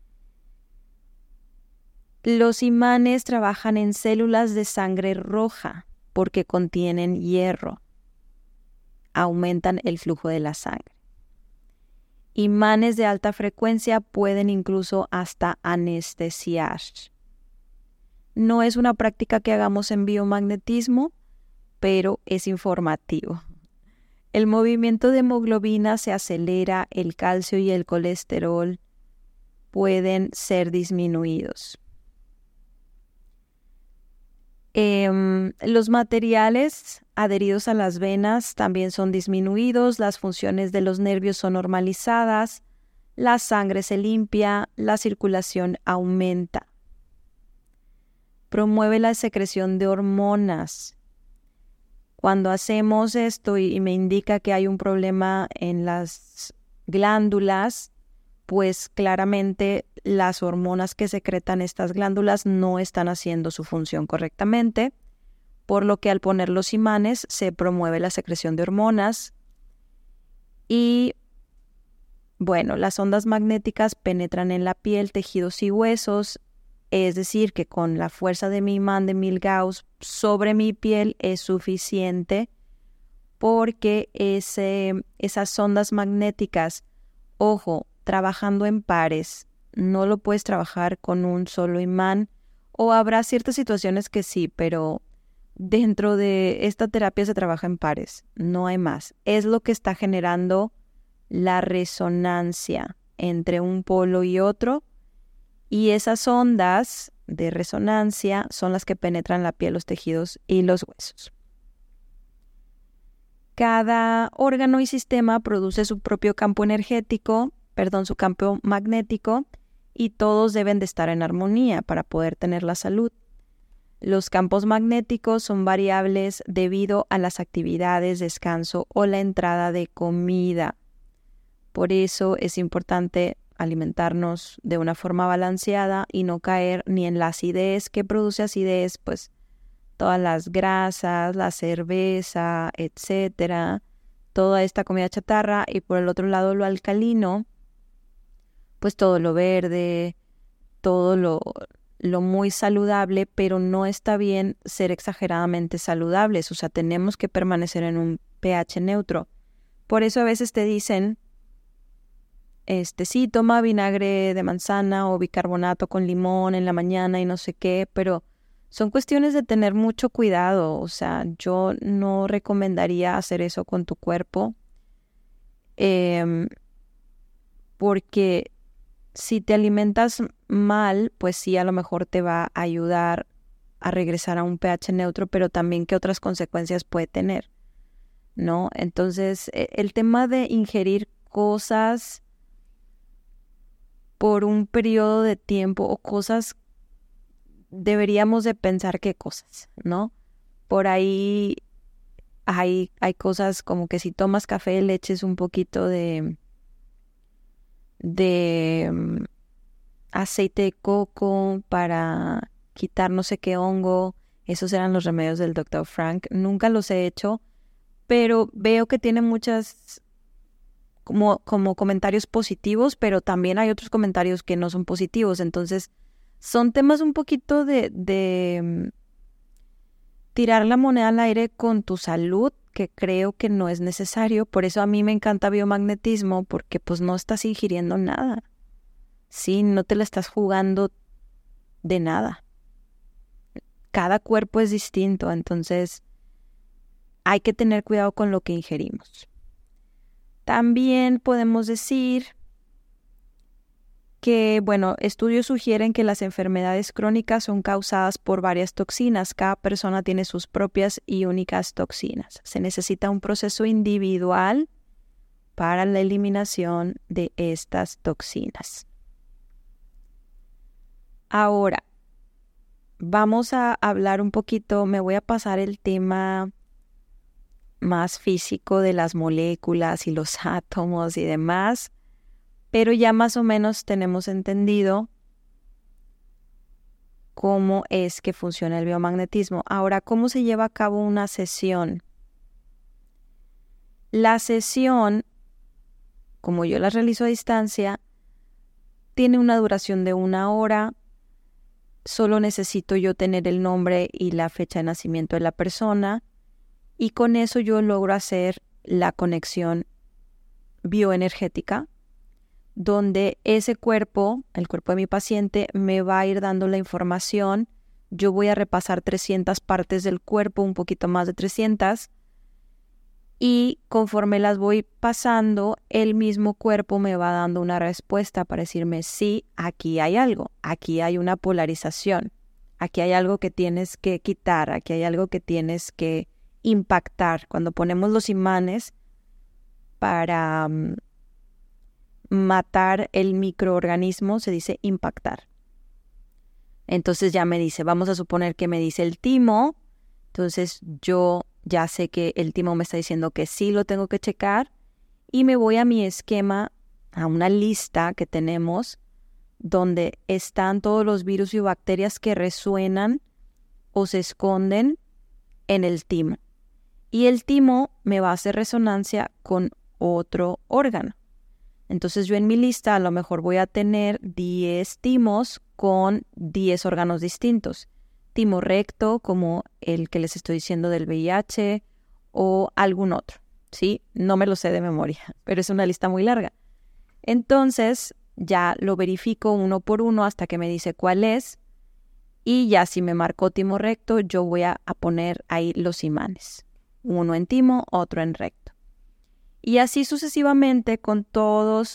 S1: Los imanes trabajan en células de sangre roja porque contienen hierro. Aumentan el flujo de la sangre. Imanes de alta frecuencia pueden incluso hasta anestesiar. No es una práctica que hagamos en biomagnetismo, pero es informativo. El movimiento de hemoglobina se acelera, el calcio y el colesterol pueden ser disminuidos. Los materiales adheridos a las venas también son disminuidos, las funciones de los nervios son normalizadas, la sangre se limpia, la circulación aumenta. Promueve la secreción de hormonas. Cuando hacemos esto y me indica que hay un problema en las glándulas, pues claramente las hormonas que secretan estas glándulas no están haciendo su función correctamente, por lo que al poner los imanes se promueve la secreción de hormonas. Y bueno, las ondas magnéticas penetran en la piel, tejidos y huesos, es decir, que con la fuerza de mi imán de 1000 Gauss sobre mi piel es suficiente, porque esas ondas magnéticas, ojo, trabajando en pares, no lo puedes trabajar con un solo imán, o habrá ciertas situaciones que sí, pero dentro de esta terapia se trabaja en pares, no hay más. Es lo que está generando la resonancia entre un polo y otro, y esas ondas de resonancia son las que penetran la piel, los tejidos y los huesos. Cada órgano y sistema produce su propio campo energético, su campo magnético, y todos deben de estar en armonía para poder tener la salud. Los campos magnéticos son variables debido a las actividades, descanso o la entrada de comida. Por eso es importante alimentarnos de una forma balanceada y no caer ni en la acidez. ¿Qué produce acidez? Pues todas las grasas, la cerveza, etcétera, toda esta comida chatarra, y por el otro lado lo alcalino, pues todo lo verde, todo lo muy saludable, pero no está bien ser exageradamente saludables, o sea, tenemos que permanecer en un pH neutro. Por eso a veces te dicen, sí, toma vinagre de manzana o bicarbonato con limón en la mañana y no sé qué, pero son cuestiones de tener mucho cuidado, o sea, yo no recomendaría hacer eso con tu cuerpo, porque si te alimentas mal, pues sí, a lo mejor te va a ayudar a regresar a un pH neutro, pero también qué otras consecuencias puede tener, ¿no? Entonces, el tema de ingerir cosas por un periodo de tiempo o cosas, deberíamos de pensar qué cosas, ¿no? Por ahí hay cosas como que si tomas café, le eches un poquito de aceite de coco para quitar no sé qué hongo. Esos eran los remedios del Dr. Frank. Nunca los he hecho, pero veo que tiene muchas como comentarios positivos, pero también hay otros comentarios que no son positivos. Entonces, son temas un poquito de tirar la moneda al aire con tu salud, que creo que no es necesario. Por eso a mí me encanta biomagnetismo, porque pues no estás ingiriendo nada. Sí, no te la estás jugando de nada. Cada cuerpo es distinto, entonces hay que tener cuidado con lo que ingerimos. También podemos decir que, bueno, estudios sugieren que las enfermedades crónicas son causadas por varias toxinas. Cada persona tiene sus propias y únicas toxinas. Se necesita un proceso individual para la eliminación de estas toxinas. Ahora, vamos a hablar un poquito, me voy a pasar el tema más físico de las moléculas y los átomos y demás, pero ya más o menos tenemos entendido cómo es que funciona el biomagnetismo. Ahora, ¿cómo se lleva a cabo una sesión? La sesión, como yo la realizo a distancia, tiene una duración de 1 hora. Solo necesito yo tener el nombre y la fecha de nacimiento de la persona y con eso yo logro hacer la conexión bioenergética donde ese cuerpo, el cuerpo de mi paciente, me va a ir dando la información. Yo voy a repasar 300 partes del cuerpo, un poquito más de 300, y conforme las voy pasando, el mismo cuerpo me va dando una respuesta para decirme, sí, aquí hay algo, aquí hay una polarización, aquí hay algo que tienes que quitar, aquí hay algo que tienes que impactar. Cuando ponemos los imanes para matar el microorganismo, se dice impactar. Entonces ya me dice, vamos a suponer que me dice el timo, entonces yo ya sé que el timo me está diciendo que sí lo tengo que checar y me voy a mi esquema, a una lista que tenemos donde están todos los virus y bacterias que resuenan o se esconden en el timo. Y el timo me va a hacer resonancia con otro órgano. Entonces yo en mi lista a lo mejor voy a tener 10 timos con 10 órganos distintos. Timo recto, como el que les estoy diciendo del VIH, o algún otro, ¿sí? No me lo sé de memoria, pero es una lista muy larga. Entonces ya lo verifico uno por uno hasta que me dice cuál es, y ya si me marcó timo recto, yo voy a poner ahí los imanes. Uno en timo, otro en recto. Y así sucesivamente con todos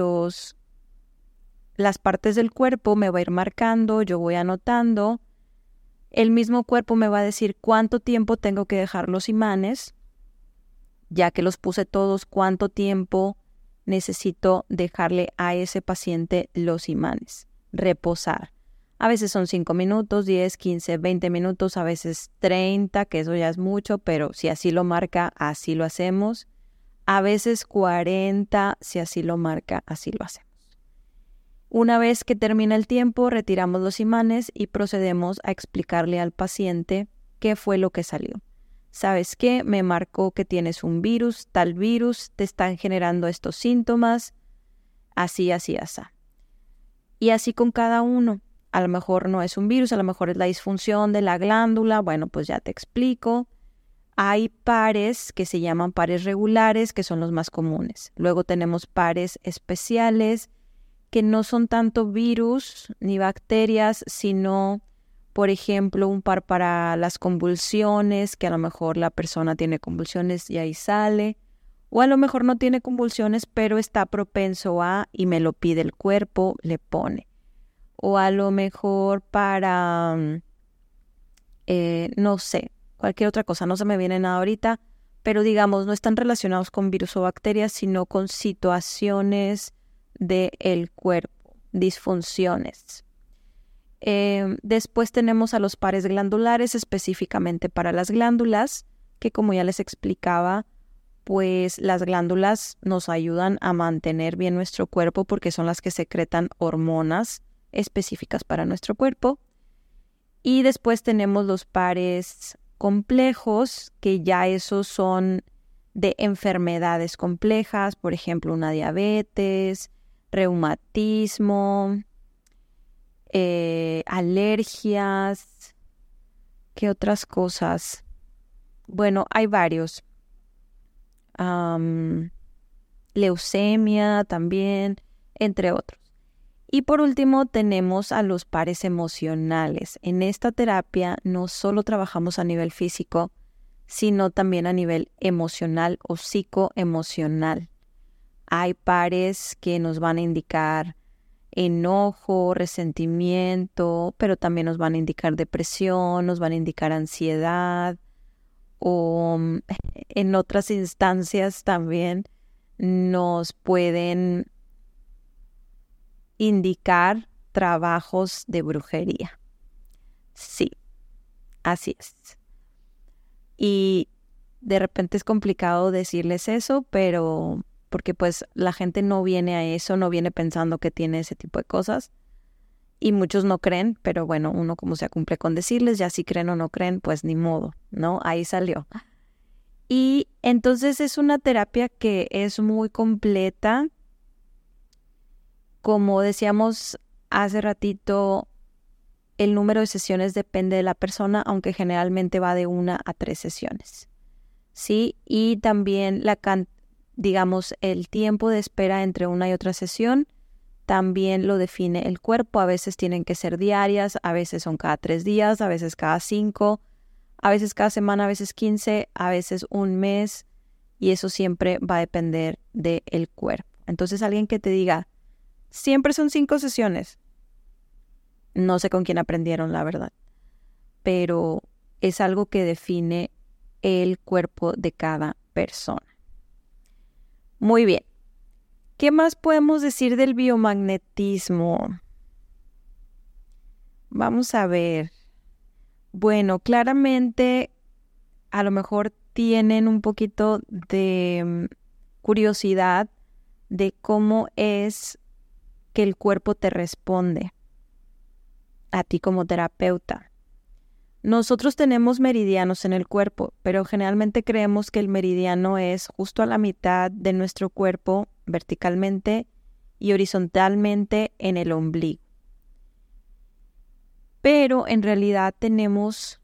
S1: las partes del cuerpo me va a ir marcando, yo voy anotando. El mismo cuerpo me va a decir cuánto tiempo tengo que dejar los imanes, ya que los puse todos, cuánto tiempo necesito dejarle a ese paciente los imanes, reposar. A veces son 5 minutos, 10, 15, 20 minutos, a veces 30, que eso ya es mucho, pero si así lo marca, así lo hacemos. A veces 40, si así lo marca, así lo hacemos. Una vez que termina el tiempo, retiramos los imanes y procedemos a explicarle al paciente qué fue lo que salió. ¿Sabes qué? Me marcó que tienes un virus, tal virus, te están generando estos síntomas, así, así, así. Y así con cada uno. A lo mejor no es un virus, a lo mejor es la disfunción de la glándula. Bueno, pues ya te explico. Hay pares que se llaman pares regulares, que son los más comunes. Luego tenemos pares especiales, que no son tanto virus ni bacterias, sino, por ejemplo, un par para las convulsiones, que a lo mejor la persona tiene convulsiones y ahí sale. O a lo mejor no tiene convulsiones, pero está propenso a, y me lo pide el cuerpo, le pone. O a lo mejor para, no sé, cualquier otra cosa, no se me viene nada ahorita, pero digamos, no están relacionados con virus o bacterias, sino con situaciones del cuerpo, disfunciones. Después tenemos a los pares glandulares, específicamente para las glándulas, que como ya les explicaba, pues las glándulas nos ayudan a mantener bien nuestro cuerpo porque son las que secretan hormonas específicas para nuestro cuerpo. Y después tenemos los pares complejos, que ya esos son de enfermedades complejas, por ejemplo, una diabetes, reumatismo, alergias, ¿qué otras cosas? Bueno, hay varios. Leucemia también, entre otros. Y por último tenemos a los pares emocionales. En esta terapia no solo trabajamos a nivel físico, sino también a nivel emocional o psicoemocional. Hay pares que nos van a indicar enojo, resentimiento, pero también nos van a indicar depresión, nos van a indicar ansiedad o en otras instancias también nos pueden indicar trabajos de brujería. Sí, así es. Y de repente es complicado decirles eso, pero porque pues la gente no viene a eso, no viene pensando que tiene ese tipo de cosas. Y muchos no creen, pero bueno, uno como se cumple con decirles, ya si creen o no creen, pues ni modo, ¿no? Ahí salió. Y entonces es una terapia que es muy completa. Como decíamos hace ratito, el número de sesiones depende de la persona, aunque generalmente va de 1 a 3 sesiones. ¿Sí? Y también digamos, el tiempo de espera entre una y otra sesión también lo define el cuerpo. A veces tienen que ser diarias, a veces son cada 3 días, a veces cada 5, a veces cada semana, a veces 15, a veces un mes, y eso siempre va a depender del cuerpo. Entonces, alguien que te diga, siempre son 5 sesiones, no sé con quién aprendieron, la verdad, pero es algo que define el cuerpo de cada persona. Muy bien. ¿Qué más podemos decir del biomagnetismo? Vamos a ver. Bueno, claramente a lo mejor tienen un poquito de curiosidad de cómo es que el cuerpo te responde a ti como terapeuta. Nosotros tenemos meridianos en el cuerpo, pero generalmente creemos que el meridiano es justo a la mitad de nuestro cuerpo, verticalmente y horizontalmente en el ombligo. Pero en realidad tenemos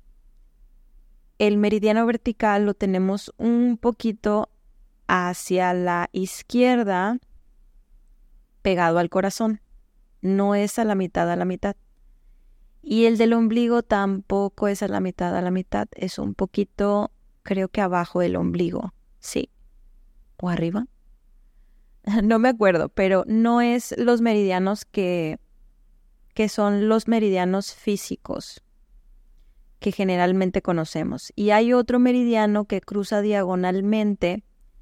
S1: el meridiano vertical, lo tenemos un poquito hacia la izquierda, pegado al corazón. No es a la mitad, Y el del ombligo tampoco es a la mitad, es un poquito, creo que abajo del ombligo, sí, o arriba. No me acuerdo, pero no es los meridianos que son los meridianos físicos que generalmente conocemos. Y hay otro meridiano que cruza diagonalmente.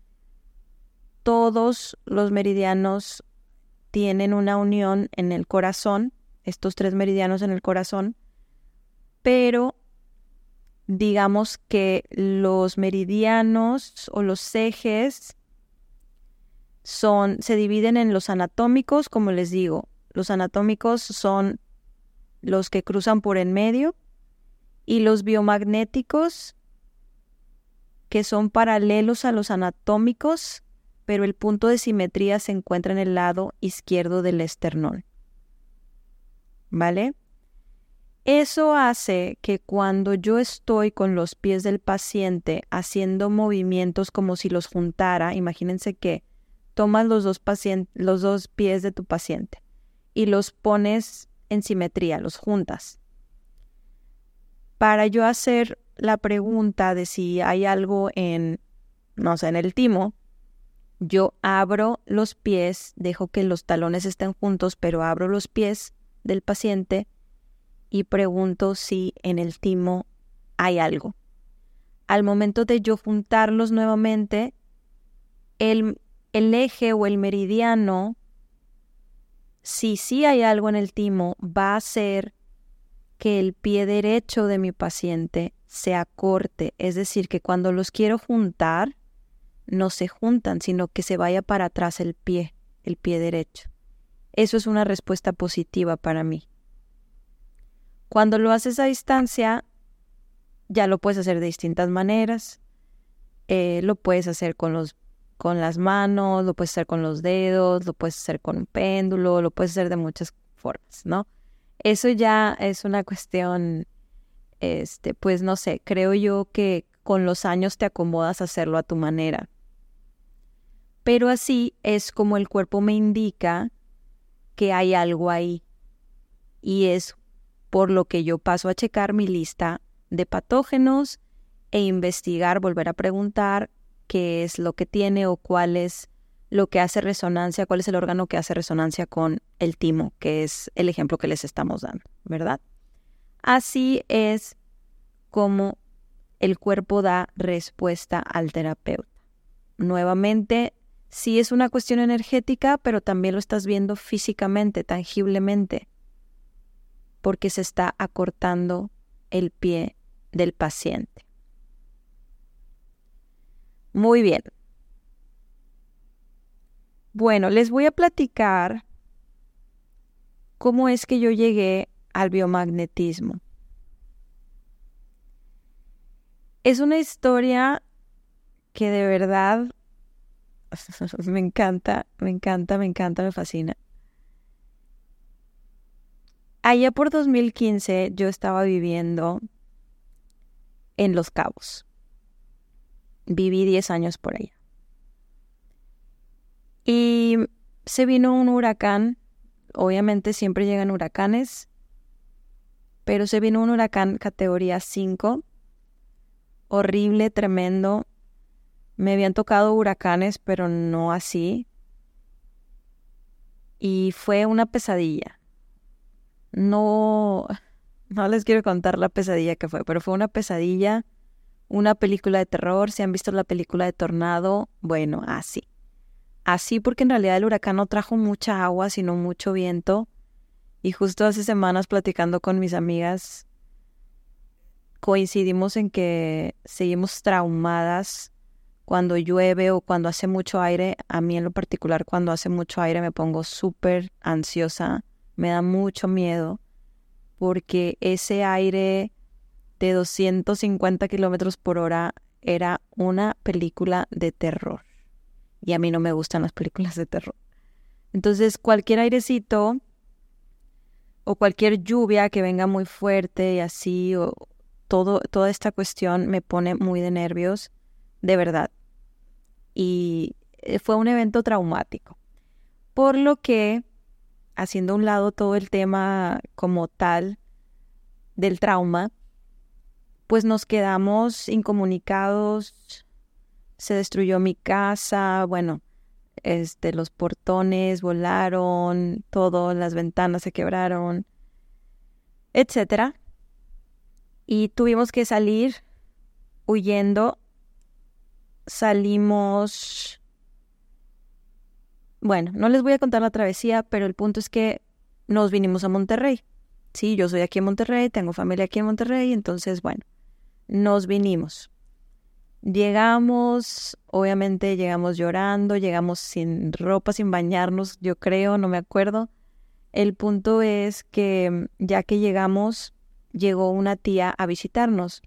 S1: Todos los meridianos tienen una unión en el corazón, estos 3 meridianos en el corazón, pero digamos que los meridianos o los ejes se dividen en los anatómicos, como les digo. Los anatómicos son los que cruzan por en medio, y los biomagnéticos, que son paralelos a los anatómicos, pero el punto de simetría se encuentra en el lado izquierdo del esternón. ¿Vale? Eso hace que cuando yo estoy con los pies del paciente haciendo movimientos como si los juntara, imagínense que tomas los dos pies de tu paciente y los pones en simetría, los juntas. Para yo hacer la pregunta de si hay algo en el timo, yo abro los pies, dejo que los talones estén juntos, pero abro los pies del paciente y pregunto si en el timo hay algo. Al momento de yo juntarlos nuevamente, el eje o el meridiano, si sí hay algo en el timo, va a hacer que el pie derecho de mi paciente se acorte, es decir, que cuando los quiero juntar, no se juntan, sino que se vaya para atrás el pie derecho. Eso es una respuesta positiva para mí. Cuando lo haces a distancia, ya lo puedes hacer de distintas maneras. Lo puedes hacer con las manos, lo puedes hacer con los dedos, lo puedes hacer con un péndulo, lo puedes hacer de muchas formas, ¿no? Eso ya es una cuestión, pues no sé, creo yo que con los años te acomodas a hacerlo a tu manera. Pero así es como el cuerpo me indica que hay algo ahí. Y es por lo que yo paso a checar mi lista de patógenos e investigar, volver a preguntar qué es lo que tiene o cuál es lo que hace resonancia, cuál es el órgano que hace resonancia con el timo, que es el ejemplo que les estamos dando, ¿verdad? Así es como el cuerpo da respuesta al terapeuta. Nuevamente, sí es una cuestión energética, pero también lo estás viendo físicamente, tangiblemente, porque se está acortando el pie del paciente. Muy bien. Bueno, les voy a platicar cómo es que yo llegué al biomagnetismo. Es una historia que de verdad me encanta, me fascina. Allá por 2015 yo estaba viviendo en Los Cabos. Viví 10 años por allá. Y se vino un huracán. Obviamente siempre llegan huracanes, pero se vino un huracán categoría 5, horrible, tremendo. Me habían tocado huracanes, pero no así. Y fue una pesadilla. No les quiero contar la pesadilla que fue, pero fue una pesadilla, una película de terror. Si han visto la película de Tornado, bueno, así. Así porque en realidad el huracán no trajo mucha agua, sino mucho viento. Y justo hace semanas platicando con mis amigas, coincidimos en que seguimos traumadas cuando llueve o cuando hace mucho aire. A mí en lo particular, cuando hace mucho aire me pongo súper ansiosa, me da mucho miedo, porque ese aire de 250 kilómetros por hora era una película de terror. Y a mí no me gustan las películas de terror. Entonces, cualquier airecito o cualquier lluvia que venga muy fuerte y así, o toda esta cuestión me pone muy de nervios, de verdad. Y fue un evento traumático. Por lo que, haciendo a un lado todo el tema como tal del trauma, pues nos quedamos incomunicados. Se destruyó mi casa, bueno, los portones volaron, todo, las ventanas se quebraron, etcétera. Y tuvimos que salir huyendo. Salimos... Bueno, no les voy a contar la travesía, pero el punto es que nos vinimos a Monterrey. Sí, yo soy aquí en Monterrey, tengo familia aquí en Monterrey, entonces, bueno, nos vinimos. Llegamos, obviamente llegamos llorando, llegamos sin ropa, sin bañarnos, yo creo, no me acuerdo. El punto es que ya que llegamos, llegó una tía a visitarnos.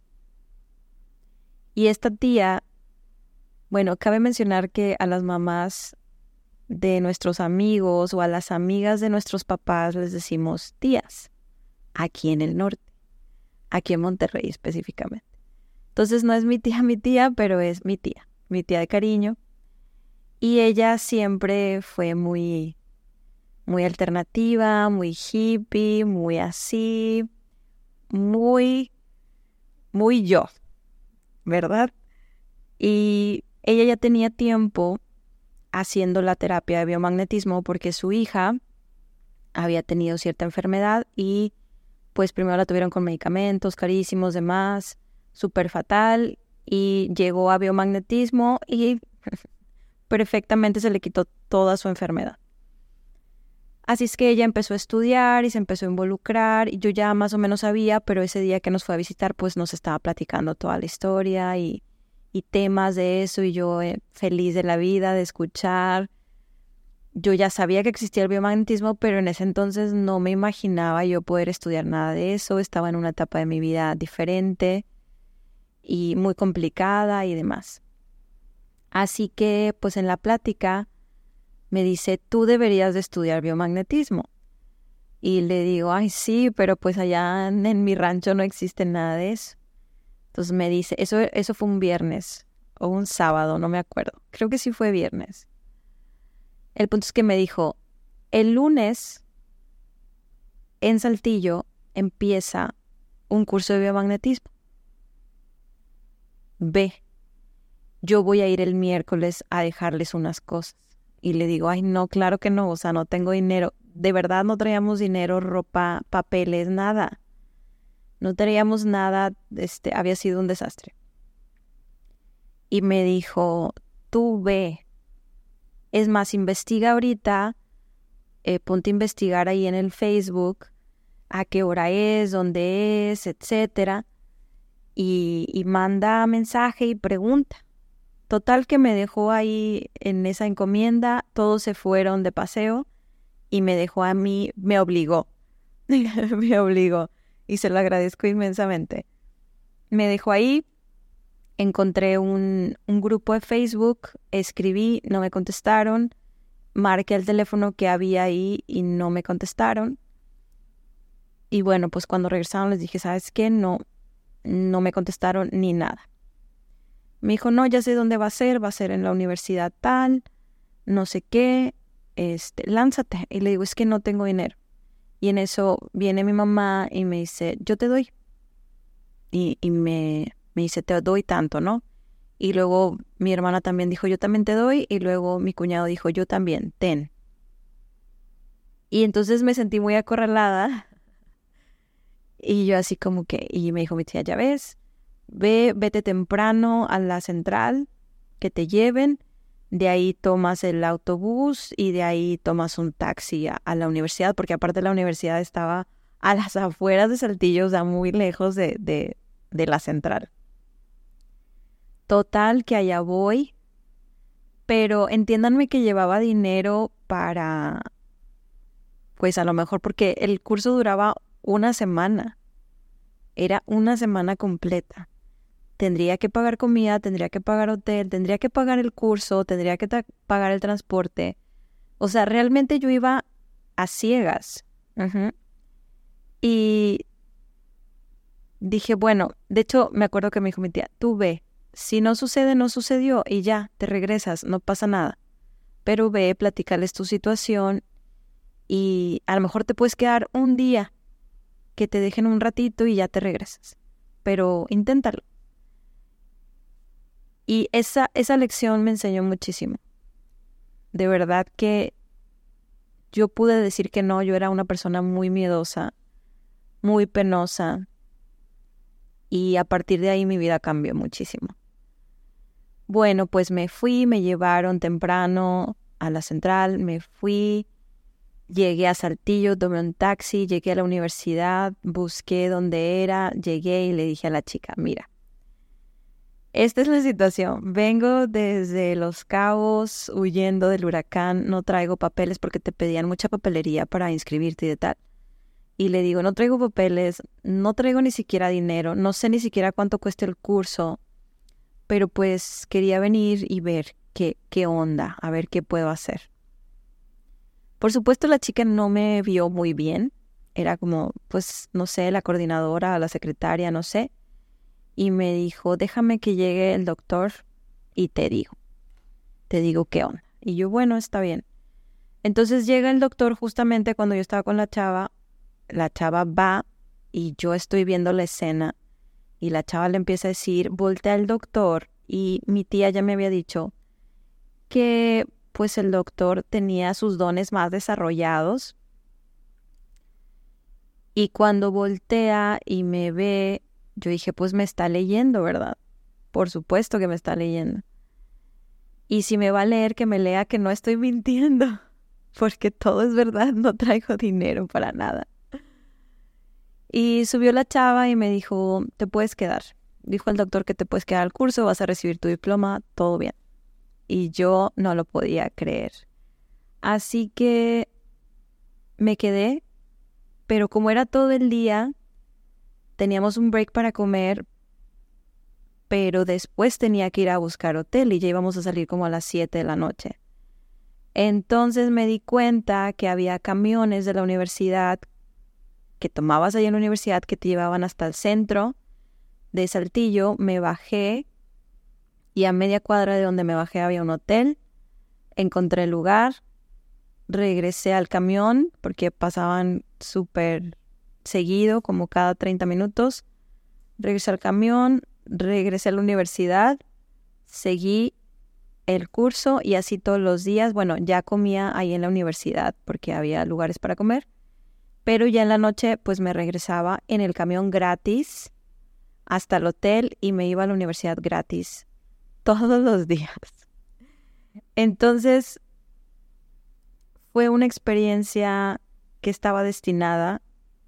S1: Y esta tía, bueno, cabe mencionar que a las mamás de nuestros amigos o a las amigas de nuestros papás les decimos tías, aquí en el norte, aquí en Monterrey específicamente. Entonces no es mi tía, pero es mi tía de cariño. Y ella siempre fue muy, muy alternativa, muy hippie, muy así, muy, muy yo, ¿verdad? Y ella ya tenía tiempo haciendo la terapia de biomagnetismo porque su hija había tenido cierta enfermedad y pues primero la tuvieron con medicamentos carísimos, demás, súper fatal, y llegó a biomagnetismo y perfectamente se le quitó toda su enfermedad. Así es que ella empezó a estudiar y se empezó a involucrar, y yo ya más o menos sabía, pero ese día que nos fue a visitar pues nos estaba platicando toda la historia y temas de eso, y yo feliz de la vida de escuchar. Yo ya sabía que existía el biomagnetismo, pero en ese entonces no me imaginaba yo poder estudiar nada de eso. Estaba en una etapa de mi vida diferente y muy complicada y demás. Así que, pues en la plática me dice, tú deberías de estudiar biomagnetismo. Y le digo, ay sí, pero pues allá en mi rancho no existe nada de eso. Entonces me dice, eso fue un viernes o un sábado, no me acuerdo. Creo que sí fue viernes. El punto es que me dijo, el lunes en Saltillo empieza un curso de biomagnetismo. Ve, yo voy a ir el miércoles a dejarles unas cosas. Y le digo, ay no, claro que no, o sea, no tengo dinero. De verdad no traíamos dinero, ropa, papeles, nada. No traíamos nada, había sido un desastre. Y me dijo, tú ve. Es más, investiga ahorita, ponte a investigar ahí en el Facebook a qué hora es, dónde es, etcétera, y manda mensaje y pregunta. Total que me dejó ahí en esa encomienda, todos se fueron de paseo y me dejó a mí, me obligó, me obligó y se lo agradezco inmensamente. Me dejó ahí, encontré un grupo de Facebook, escribí, no me contestaron, marqué el teléfono que había ahí y no me contestaron. Y bueno, pues cuando regresaron les dije, ¿sabes qué? No me contestaron ni nada. Me dijo, no, ya sé dónde va a ser en la universidad tal, no sé qué, lánzate. Y le digo, es que no tengo dinero. Y en eso viene mi mamá y me dice, yo te doy. Y me dice, te doy tanto, ¿no? Y luego mi hermana también dijo, yo también te doy. Y luego mi cuñado dijo, yo también, ten. Y entonces me sentí muy acorralada. Y yo así como que, y me dijo mi tía, ya ves, vete temprano a la central, que te lleven, de ahí tomas el autobús y de ahí tomas un taxi a la universidad, porque aparte la universidad estaba a las afueras de Saltillo, o sea, muy lejos de la central. Total, que allá voy, pero entiéndanme que llevaba dinero para, pues a lo mejor porque el curso duraba una semana, era una semana completa. Tendría que pagar comida, tendría que pagar hotel, tendría que pagar el curso, tendría que pagar el transporte. O sea, realmente yo iba a ciegas. Y dije, bueno, de hecho me acuerdo que me dijo mi tía, tú ve, si no sucede, no sucedió y ya, te regresas, no pasa nada. Pero ve, platícales tu situación y a lo mejor te puedes quedar un día, que te dejen un ratito y ya te regresas. Pero inténtalo. Y esa lección me enseñó muchísimo. De verdad que yo pude decir que no, yo era una persona muy miedosa, muy penosa. Y a partir de ahí mi vida cambió muchísimo. Bueno, pues me fui, me llevaron temprano a la central, me fui, llegué a Saltillo, tomé un taxi, llegué a la universidad, busqué dónde era, llegué y le dije a la chica, mira, esta es la situación, vengo desde Los Cabos huyendo del huracán, no traigo papeles porque te pedían mucha papelería para inscribirte y de tal. Y le digo, no traigo papeles, no traigo ni siquiera dinero, no sé ni siquiera cuánto cuesta el curso, pero pues quería venir y ver qué onda, a ver qué puedo hacer. Por supuesto la chica no me vio muy bien, era como, pues no sé, la coordinadora, la secretaria, no sé. Y me dijo, déjame que llegue el doctor y te digo qué onda. Y yo, bueno, está bien. Entonces llega el doctor justamente cuando yo estaba con la chava va y yo estoy viendo la escena y la chava le empieza a decir, voltea al doctor y mi tía ya me había dicho que pues el doctor tenía sus dones más desarrollados y cuando voltea y me ve, yo dije, pues me está leyendo, ¿verdad? Por supuesto que me está leyendo. Y si me va a leer, que me lea que no estoy mintiendo, porque todo es verdad, no traigo dinero para nada. Y subió la chava y me dijo, te puedes quedar. Dijo el doctor que te puedes quedar al curso, vas a recibir tu diploma, todo bien. Y yo no lo podía creer. Así que me quedé, pero como era todo el día, teníamos un break para comer, pero después tenía que ir a buscar hotel y ya íbamos a salir como a las 7 de la noche. Entonces me di cuenta que había camiones de la universidad que tomabas ahí en la universidad que te llevaban hasta el centro de Saltillo. Me bajé y a media cuadra de donde me bajé había un hotel. Encontré el lugar, regresé al camión porque pasaban súper seguido, como cada 30 minutos. Regresé al camión, regresé a la universidad, seguí el curso y así todos los días. Bueno, ya comía ahí en la universidad porque había lugares para comer. Pero ya en la noche pues me regresaba en el camión gratis hasta el hotel y me iba a la universidad gratis todos los días. Entonces fue una experiencia que estaba destinada,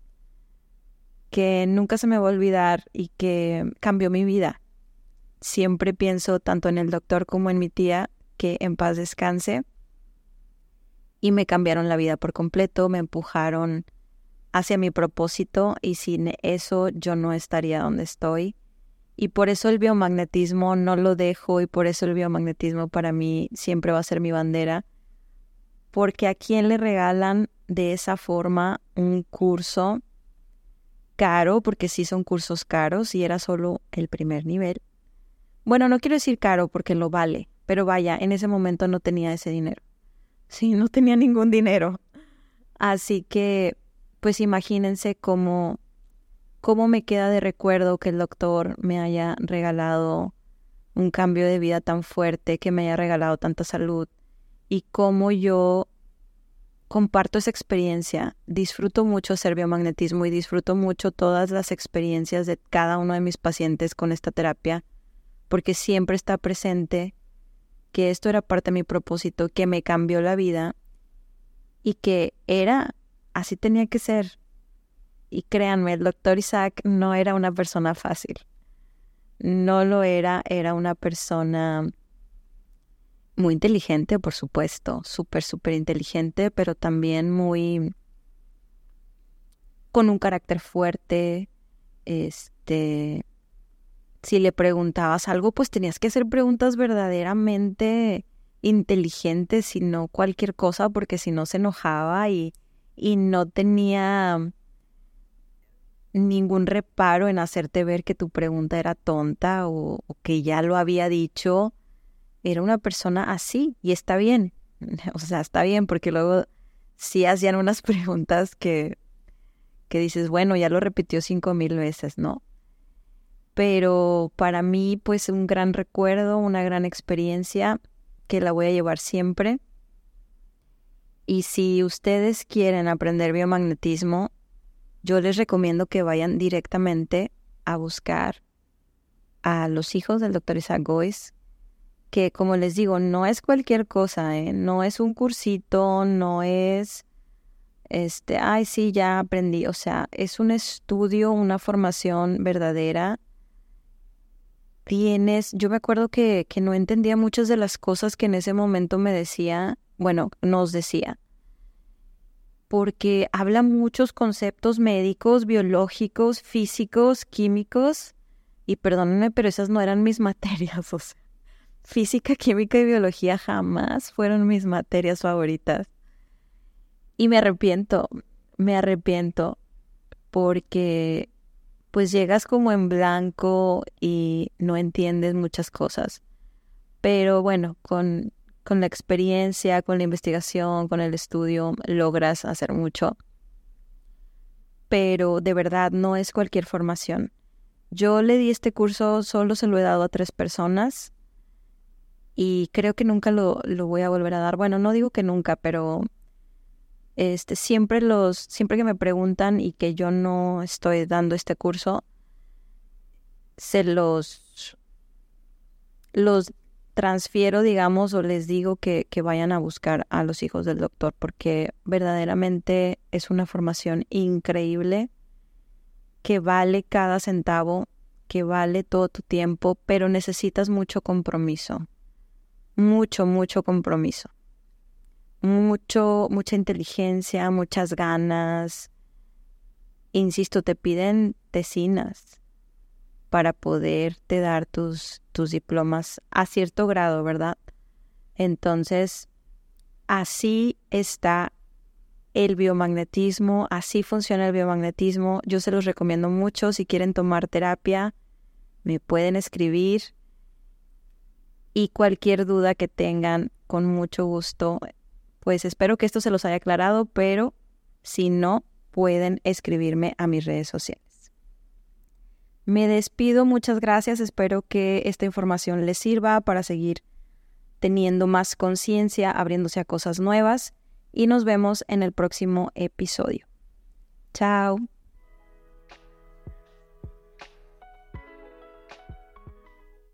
S1: que nunca se me va a olvidar y que cambió mi vida. Siempre pienso tanto en el doctor como en mi tía, que en paz descanse, y me cambiaron la vida por completo, me empujaron hacia mi propósito y sin eso yo no estaría donde estoy. Y por eso el biomagnetismo no lo dejo y por eso el biomagnetismo para mí siempre va a ser mi bandera. Porque a quién le regalan de esa forma un curso caro, porque sí son cursos caros y era solo el primer nivel. Bueno, no quiero decir caro porque lo vale, pero vaya, en ese momento no tenía ese dinero. Sí, no tenía ningún dinero. Así que, pues imagínense cómo me queda de recuerdo que el doctor me haya regalado un cambio de vida tan fuerte, que me haya regalado tanta salud y cómo yo comparto esa experiencia. Disfruto mucho hacer biomagnetismo y disfruto mucho todas las experiencias de cada uno de mis pacientes con esta terapia, porque siempre está presente que esto era parte de mi propósito, que me cambió la vida y que así tenía que ser. Y créanme, el doctor Isaac no era una persona fácil. No lo era una persona muy inteligente, por supuesto, súper inteligente, pero también con un carácter fuerte. Si le preguntabas algo, pues tenías que hacer preguntas verdaderamente inteligentes y no cualquier cosa, porque si no se enojaba y no tenía ningún reparo en hacerte ver que tu pregunta era tonta o que ya lo había dicho. Era una persona así y está bien. O sea, está bien porque luego sí hacían unas preguntas que dices, bueno, ya lo repitió 5,000 veces, ¿no? Pero para mí, pues un gran recuerdo, una gran experiencia que la voy a llevar siempre. Y si ustedes quieren aprender biomagnetismo, yo les recomiendo que vayan directamente a buscar a los hijos del Dr. Isaac Goiz, que como les digo, no es cualquier cosa, no es un cursito, no es, ay sí, ya aprendí, o sea, es un estudio, una formación verdadera. Yo me acuerdo que no entendía muchas de las cosas que en ese momento nos decía, porque habla muchos conceptos médicos, biológicos, físicos, químicos, y perdónenme, pero esas no eran mis materias, o sea, física, química y biología jamás fueron mis materias favoritas. Y me arrepiento, porque pues llegas como en blanco y no entiendes muchas cosas. Pero bueno, con la experiencia, con la investigación, con el estudio, logras hacer mucho. Pero de verdad no es cualquier formación. Yo le di este curso, solo se lo he dado a 3 personas y creo que nunca lo voy a volver a dar. Bueno, no digo que nunca, pero siempre que me preguntan y que yo no estoy dando este curso, se los transfiero, digamos, o les digo que vayan a buscar a los hijos del doctor, porque verdaderamente es una formación increíble que vale cada centavo, que vale todo tu tiempo, pero necesitas mucho compromiso, mucho compromiso, mucha inteligencia, muchas ganas. Insisto, te piden tesinas para poderte dar tus diplomas a cierto grado, ¿verdad? Entonces, así está el biomagnetismo, así funciona el biomagnetismo. Yo se los recomiendo mucho. Si quieren tomar terapia, me pueden escribir y cualquier duda que tengan, con mucho gusto. Pues espero que esto se los haya aclarado, pero si no, pueden escribirme a mis redes sociales. Me despido, muchas gracias. Espero que esta información les sirva para seguir teniendo más conciencia, abriéndose a cosas nuevas y nos vemos en el próximo episodio. Chao.